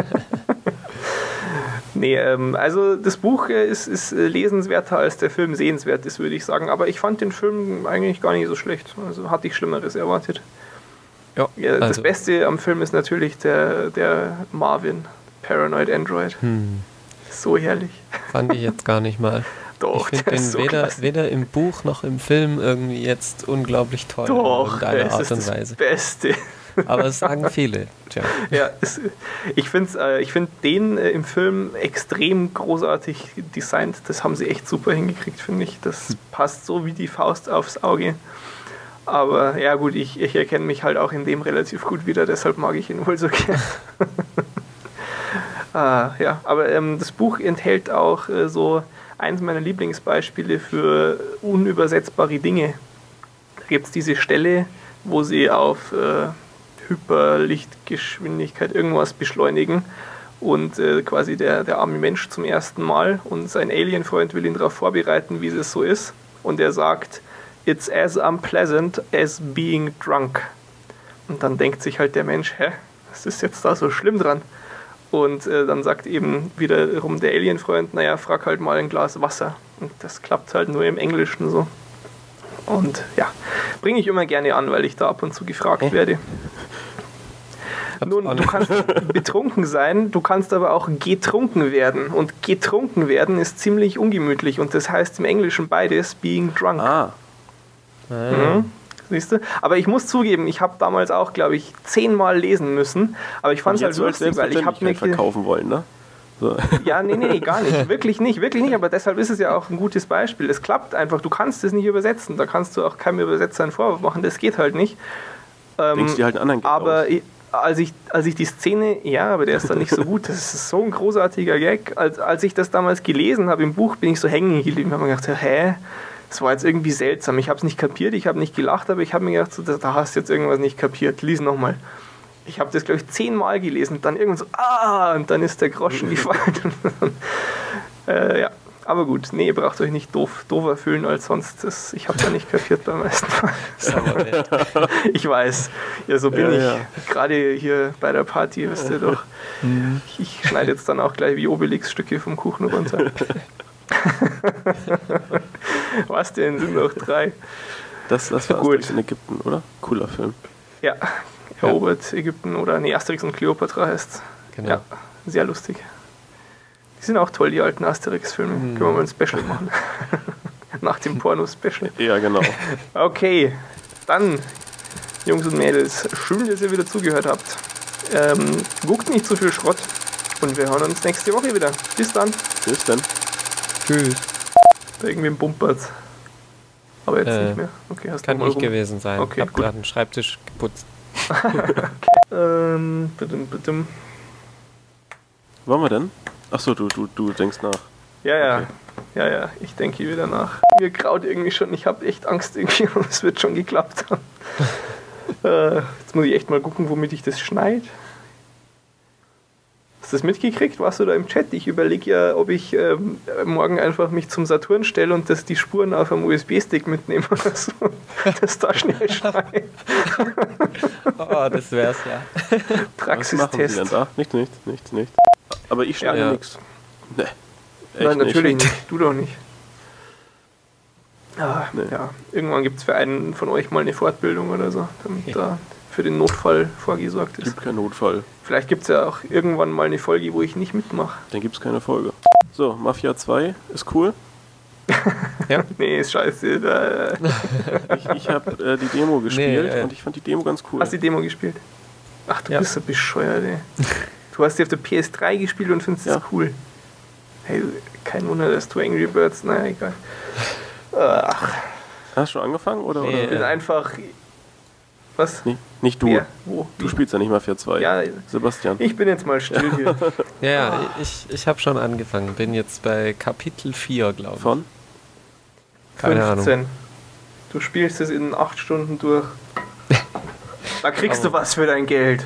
Nee, ähm, also das Buch äh, ist, ist lesenswerter als der Film sehenswert ist, würde ich sagen. Aber ich fand den Film eigentlich gar nicht so schlecht. Also hatte ich Schlimmeres erwartet. Ja, ja, das also. Beste am Film ist natürlich der, der Marvin, Paranoid Android. Hm. So herrlich. Fand ich jetzt gar nicht mal. Doch, ich finde den so weder, weder im Buch noch im Film irgendwie jetzt unglaublich toll. Doch, in irgendeiner es Art ist und das Weise. Beste. Aber es sagen viele. Tja. Ja, es, ich finde äh, ich find den äh, im Film extrem großartig designt. Das haben sie echt super hingekriegt, finde ich. Das passt so wie die Faust aufs Auge. Aber ja gut, ich, ich erkenne mich halt auch in dem relativ gut wieder, deshalb mag ich ihn wohl so gerne. ah, ja, aber ähm, das Buch enthält auch äh, so eins meiner Lieblingsbeispiele für unübersetzbare Dinge. Da gibt es diese Stelle, wo sie auf äh, Hyperlichtgeschwindigkeit irgendwas beschleunigen und äh, quasi der, der arme Mensch zum ersten Mal und sein Alien-Freund will ihn darauf vorbereiten, wie es so ist. Und er sagt, it's as unpleasant as being drunk. Und dann denkt sich halt der Mensch, hä, was ist jetzt da so schlimm dran? Und äh, dann sagt eben wiederum der Alien-Freund, naja, frag halt mal ein Glas Wasser. Und das klappt halt nur im Englischen so. Und ja, bringe ich immer gerne an, weil ich da ab und zu gefragt hey. werde. Nun, du kannst betrunken sein, du kannst aber auch getrunken werden. Und getrunken werden ist ziemlich ungemütlich. Und das heißt im Englischen beides, being drunk. Ah. Mhm. Siehst du? Aber ich muss zugeben, ich habe damals auch, glaube ich, zehnmal lesen müssen. Aber ich fand es halt lustig, weil ich habe mir verkaufen wollen, ne? So. Ja, nee, nee, gar nicht. Wirklich nicht, wirklich nicht. Aber deshalb ist es ja auch ein gutes Beispiel. Es klappt einfach. Du kannst es nicht übersetzen. Da kannst du auch keinem Übersetzer einen Vorwurf machen. Das geht halt nicht. Ähm, Denkst du dir halt einen anderen Gag Aber aus? als ich, als ich die Szene, ja, aber der ist dann nicht so gut. Das ist so ein großartiger Gag. Als, als ich das damals gelesen habe im Buch, bin ich so hängen geblieben. Ich habe mir gedacht, hä? Das war jetzt irgendwie seltsam. Ich habe es nicht kapiert, ich habe nicht gelacht, aber ich habe mir gedacht, so, da hast du jetzt irgendwas nicht kapiert. Lies nochmal. Ich habe das, glaube ich, zehnmal gelesen und dann irgendwann so, ah, und dann ist der Groschen gefallen. äh, ja, aber gut, nee, ihr braucht euch nicht doof, doofer fühlen als sonst. Das, ich habe da nicht kapiert beim ersten Mal. Ich weiß, ja, so bin ja, ich. Ja. Gerade hier bei der Party, wisst ihr doch. Mhm. Ich, ich schneide jetzt dann auch gleich wie Obelix-Stücke vom Kuchen runter. Was denn? Sind noch drei. Das, das war Asterix in Ägypten, oder? Cooler Film. Ja, erobert ja. Ägypten oder nee, Asterix und Kleopatra heißt. Genau. Ja, sehr lustig. Die sind auch toll, die alten Asterix-Filme. Mhm. Können wir mal ein Special machen. Nach dem Porno-Special. Ja, genau. Okay, dann, Jungs und Mädels, schön, dass ihr wieder zugehört habt. Ähm, guckt nicht zu viel Schrott und wir hören uns nächste Woche wieder. Bis dann. Bis dann. Tschüss. Da irgendwie ein Bumpert. Aber jetzt äh, nicht mehr. Okay, hast kann du nicht rum. gewesen sein. Okay, ich habe gerade einen Schreibtisch geputzt. Okay. Ähm, bitte, bitte. Wollen wir denn? Achso, du, du, du denkst nach. Ja, ja. Okay. Ja, ja, ich denke wieder nach. Mir graut irgendwie schon, ich habe echt Angst irgendwie und es wird schon geklappt haben. äh, jetzt muss ich echt mal gucken, womit ich das schneide. Hast du das mitgekriegt? Warst du da im Chat? Ich überlege ja, ob ich ähm, morgen einfach mich zum Saturn stelle und das die Spuren auf einem U S B-Stick mitnehme oder so. Das da schnell schneide. Oh, das wär's ja. Praxistest. Was machen Sie denn da? Nichts, nichts, nichts, nichts. Aber ich schneide Ja. nichts. Nee. Echt Nein, natürlich nicht. nicht. Du doch nicht. Ah, Nee. Ja, irgendwann gibt es für einen von euch mal eine Fortbildung oder so, damit Okay. da für den Notfall vorgesorgt ist. Gibt keinen Notfall. Vielleicht gibt es ja auch irgendwann mal eine Folge, wo ich nicht mitmache. Dann gibt es keine Folge. So, Mafia zwei ist cool. Nee, ist scheiße. Da Ich, ich habe äh, die Demo gespielt äh, und ich fand die Demo ganz cool. hast du die Demo gespielt? Ach, du Ja. bist so bescheuert, ey. Du hast die auf der P S drei gespielt und findest es Ja. cool. Hey, kein Wunder, dass du Angry Birds, naja, egal. Ach, Hast du schon angefangen oder? Nee, ich bin oder? einfach... Was? Nee, nicht du. Wer? Wo? Du Wie? spielst ja nicht Mafia zwei. Ja, Sebastian. ich bin jetzt mal still hier. Ja, ja, ich, ich habe schon angefangen. Bin jetzt bei Kapitel vier, glaube ich. Von? Keine fünfzehn. Du spielst es in acht Stunden durch. Da kriegst du was für dein Geld.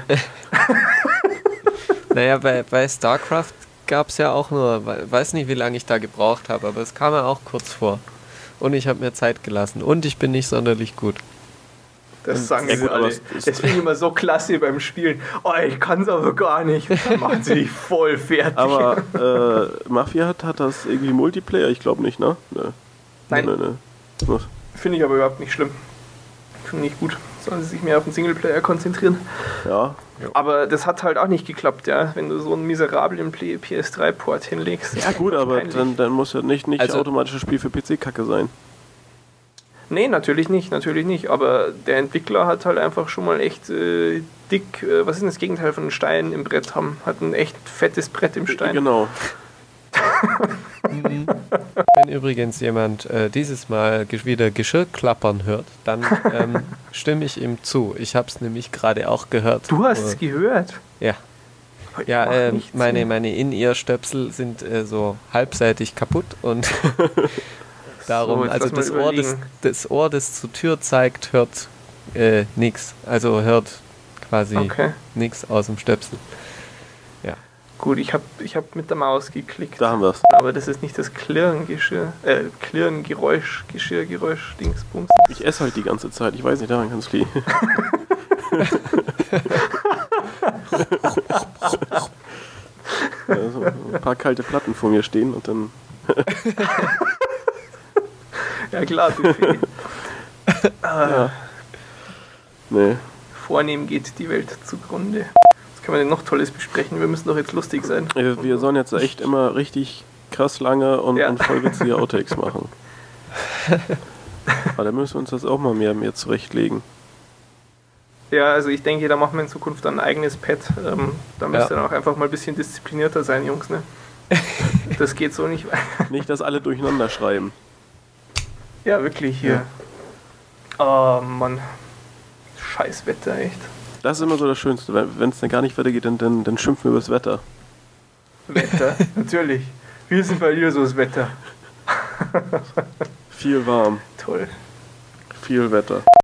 Naja, bei, bei StarCraft gab es ja auch nur, we- weiß nicht, wie lange ich da gebraucht habe, aber es kam ja auch kurz vor. Und ich habe mir Zeit gelassen. Und ich bin nicht sonderlich gut. Das sagen Ja, sie gut, aber alle. es ist- Das finde ich immer so klasse beim Spielen. Oh, ich kann es aber gar nicht. Dann machen sie dich voll fertig. Aber äh, Mafia hat, hat das irgendwie Multiplayer? Ich glaube nicht, ne? Nö. Nein. Nö, nö, nö. Finde ich aber überhaupt nicht schlimm. Finde ich gut. Sollen sie sich mehr auf den Singleplayer konzentrieren. Ja, Aber das hat halt auch nicht geklappt, ja. Wenn du so einen miserablen P S drei Port hinlegst. ja gut, aber Peinlich. dann, dann muss ja nicht, nicht Also- automatisch das Spiel für P C-Kacke sein. Nee, natürlich nicht, natürlich nicht. Aber der Entwickler hat halt einfach schon mal echt äh, dick, äh, was ist denn das Gegenteil von einem Stein im Brett haben? Hat ein echt fettes Brett im Stein. Genau. Wenn übrigens jemand äh, dieses Mal gesch- wieder Geschirr klappern hört, dann ähm, stimme ich ihm zu. Ich habe es nämlich gerade auch gehört. Du hast es Äh, gehört. Ja. Ich Ja, mach äh, nichts meine, mehr. meine In-Ear-Stöpsel sind äh, so halbseitig kaputt und darum, So, jetzt also lass mal das Ohr, das, überlegen. das Ohr, das zur Tür zeigt, hört äh, nichts. Also hört quasi Okay. nichts aus dem Stöpsel. Gut, ich habe ich hab mit der Maus geklickt. Da haben wir es. Aber das ist nicht das Klirrengeschirr, äh, Klirrengeräusch, Geschirrgeräusch, Dingsbums. Ich esse halt die ganze Zeit. Ich weiß nicht, daran kann es liegen. Also ein paar kalte Platten vor mir stehen und dann. Ja klar, Buffet. Ja. Nee. Vornehm geht die Welt zugrunde. Was können wir denn noch Tolles besprechen? Wir müssen doch jetzt lustig sein. Wir wir sollen jetzt echt immer richtig krass lange und, Ja. und vollwitzige Outtakes machen. Aber da müssen wir uns das auch mal mehr, mehr zurechtlegen. Ja, also ich denke, da machen wir in Zukunft dann ein eigenes Pad. Ähm, da müsst ihr Ja. dann auch einfach mal ein bisschen disziplinierter sein, Jungs. Ne? Das geht so nicht. Nicht, dass alle durcheinander schreiben. Ja, wirklich hier. Oh Mann. Scheiß Wetter, echt. Das ist immer so das Schönste. Wenn es dann gar nicht weitergeht, dann, dann, dann schimpfen wir über das Wetter. Wetter, natürlich. Wie ist denn bei dir so das Wetter? Viel warm, Toll. viel Wetter.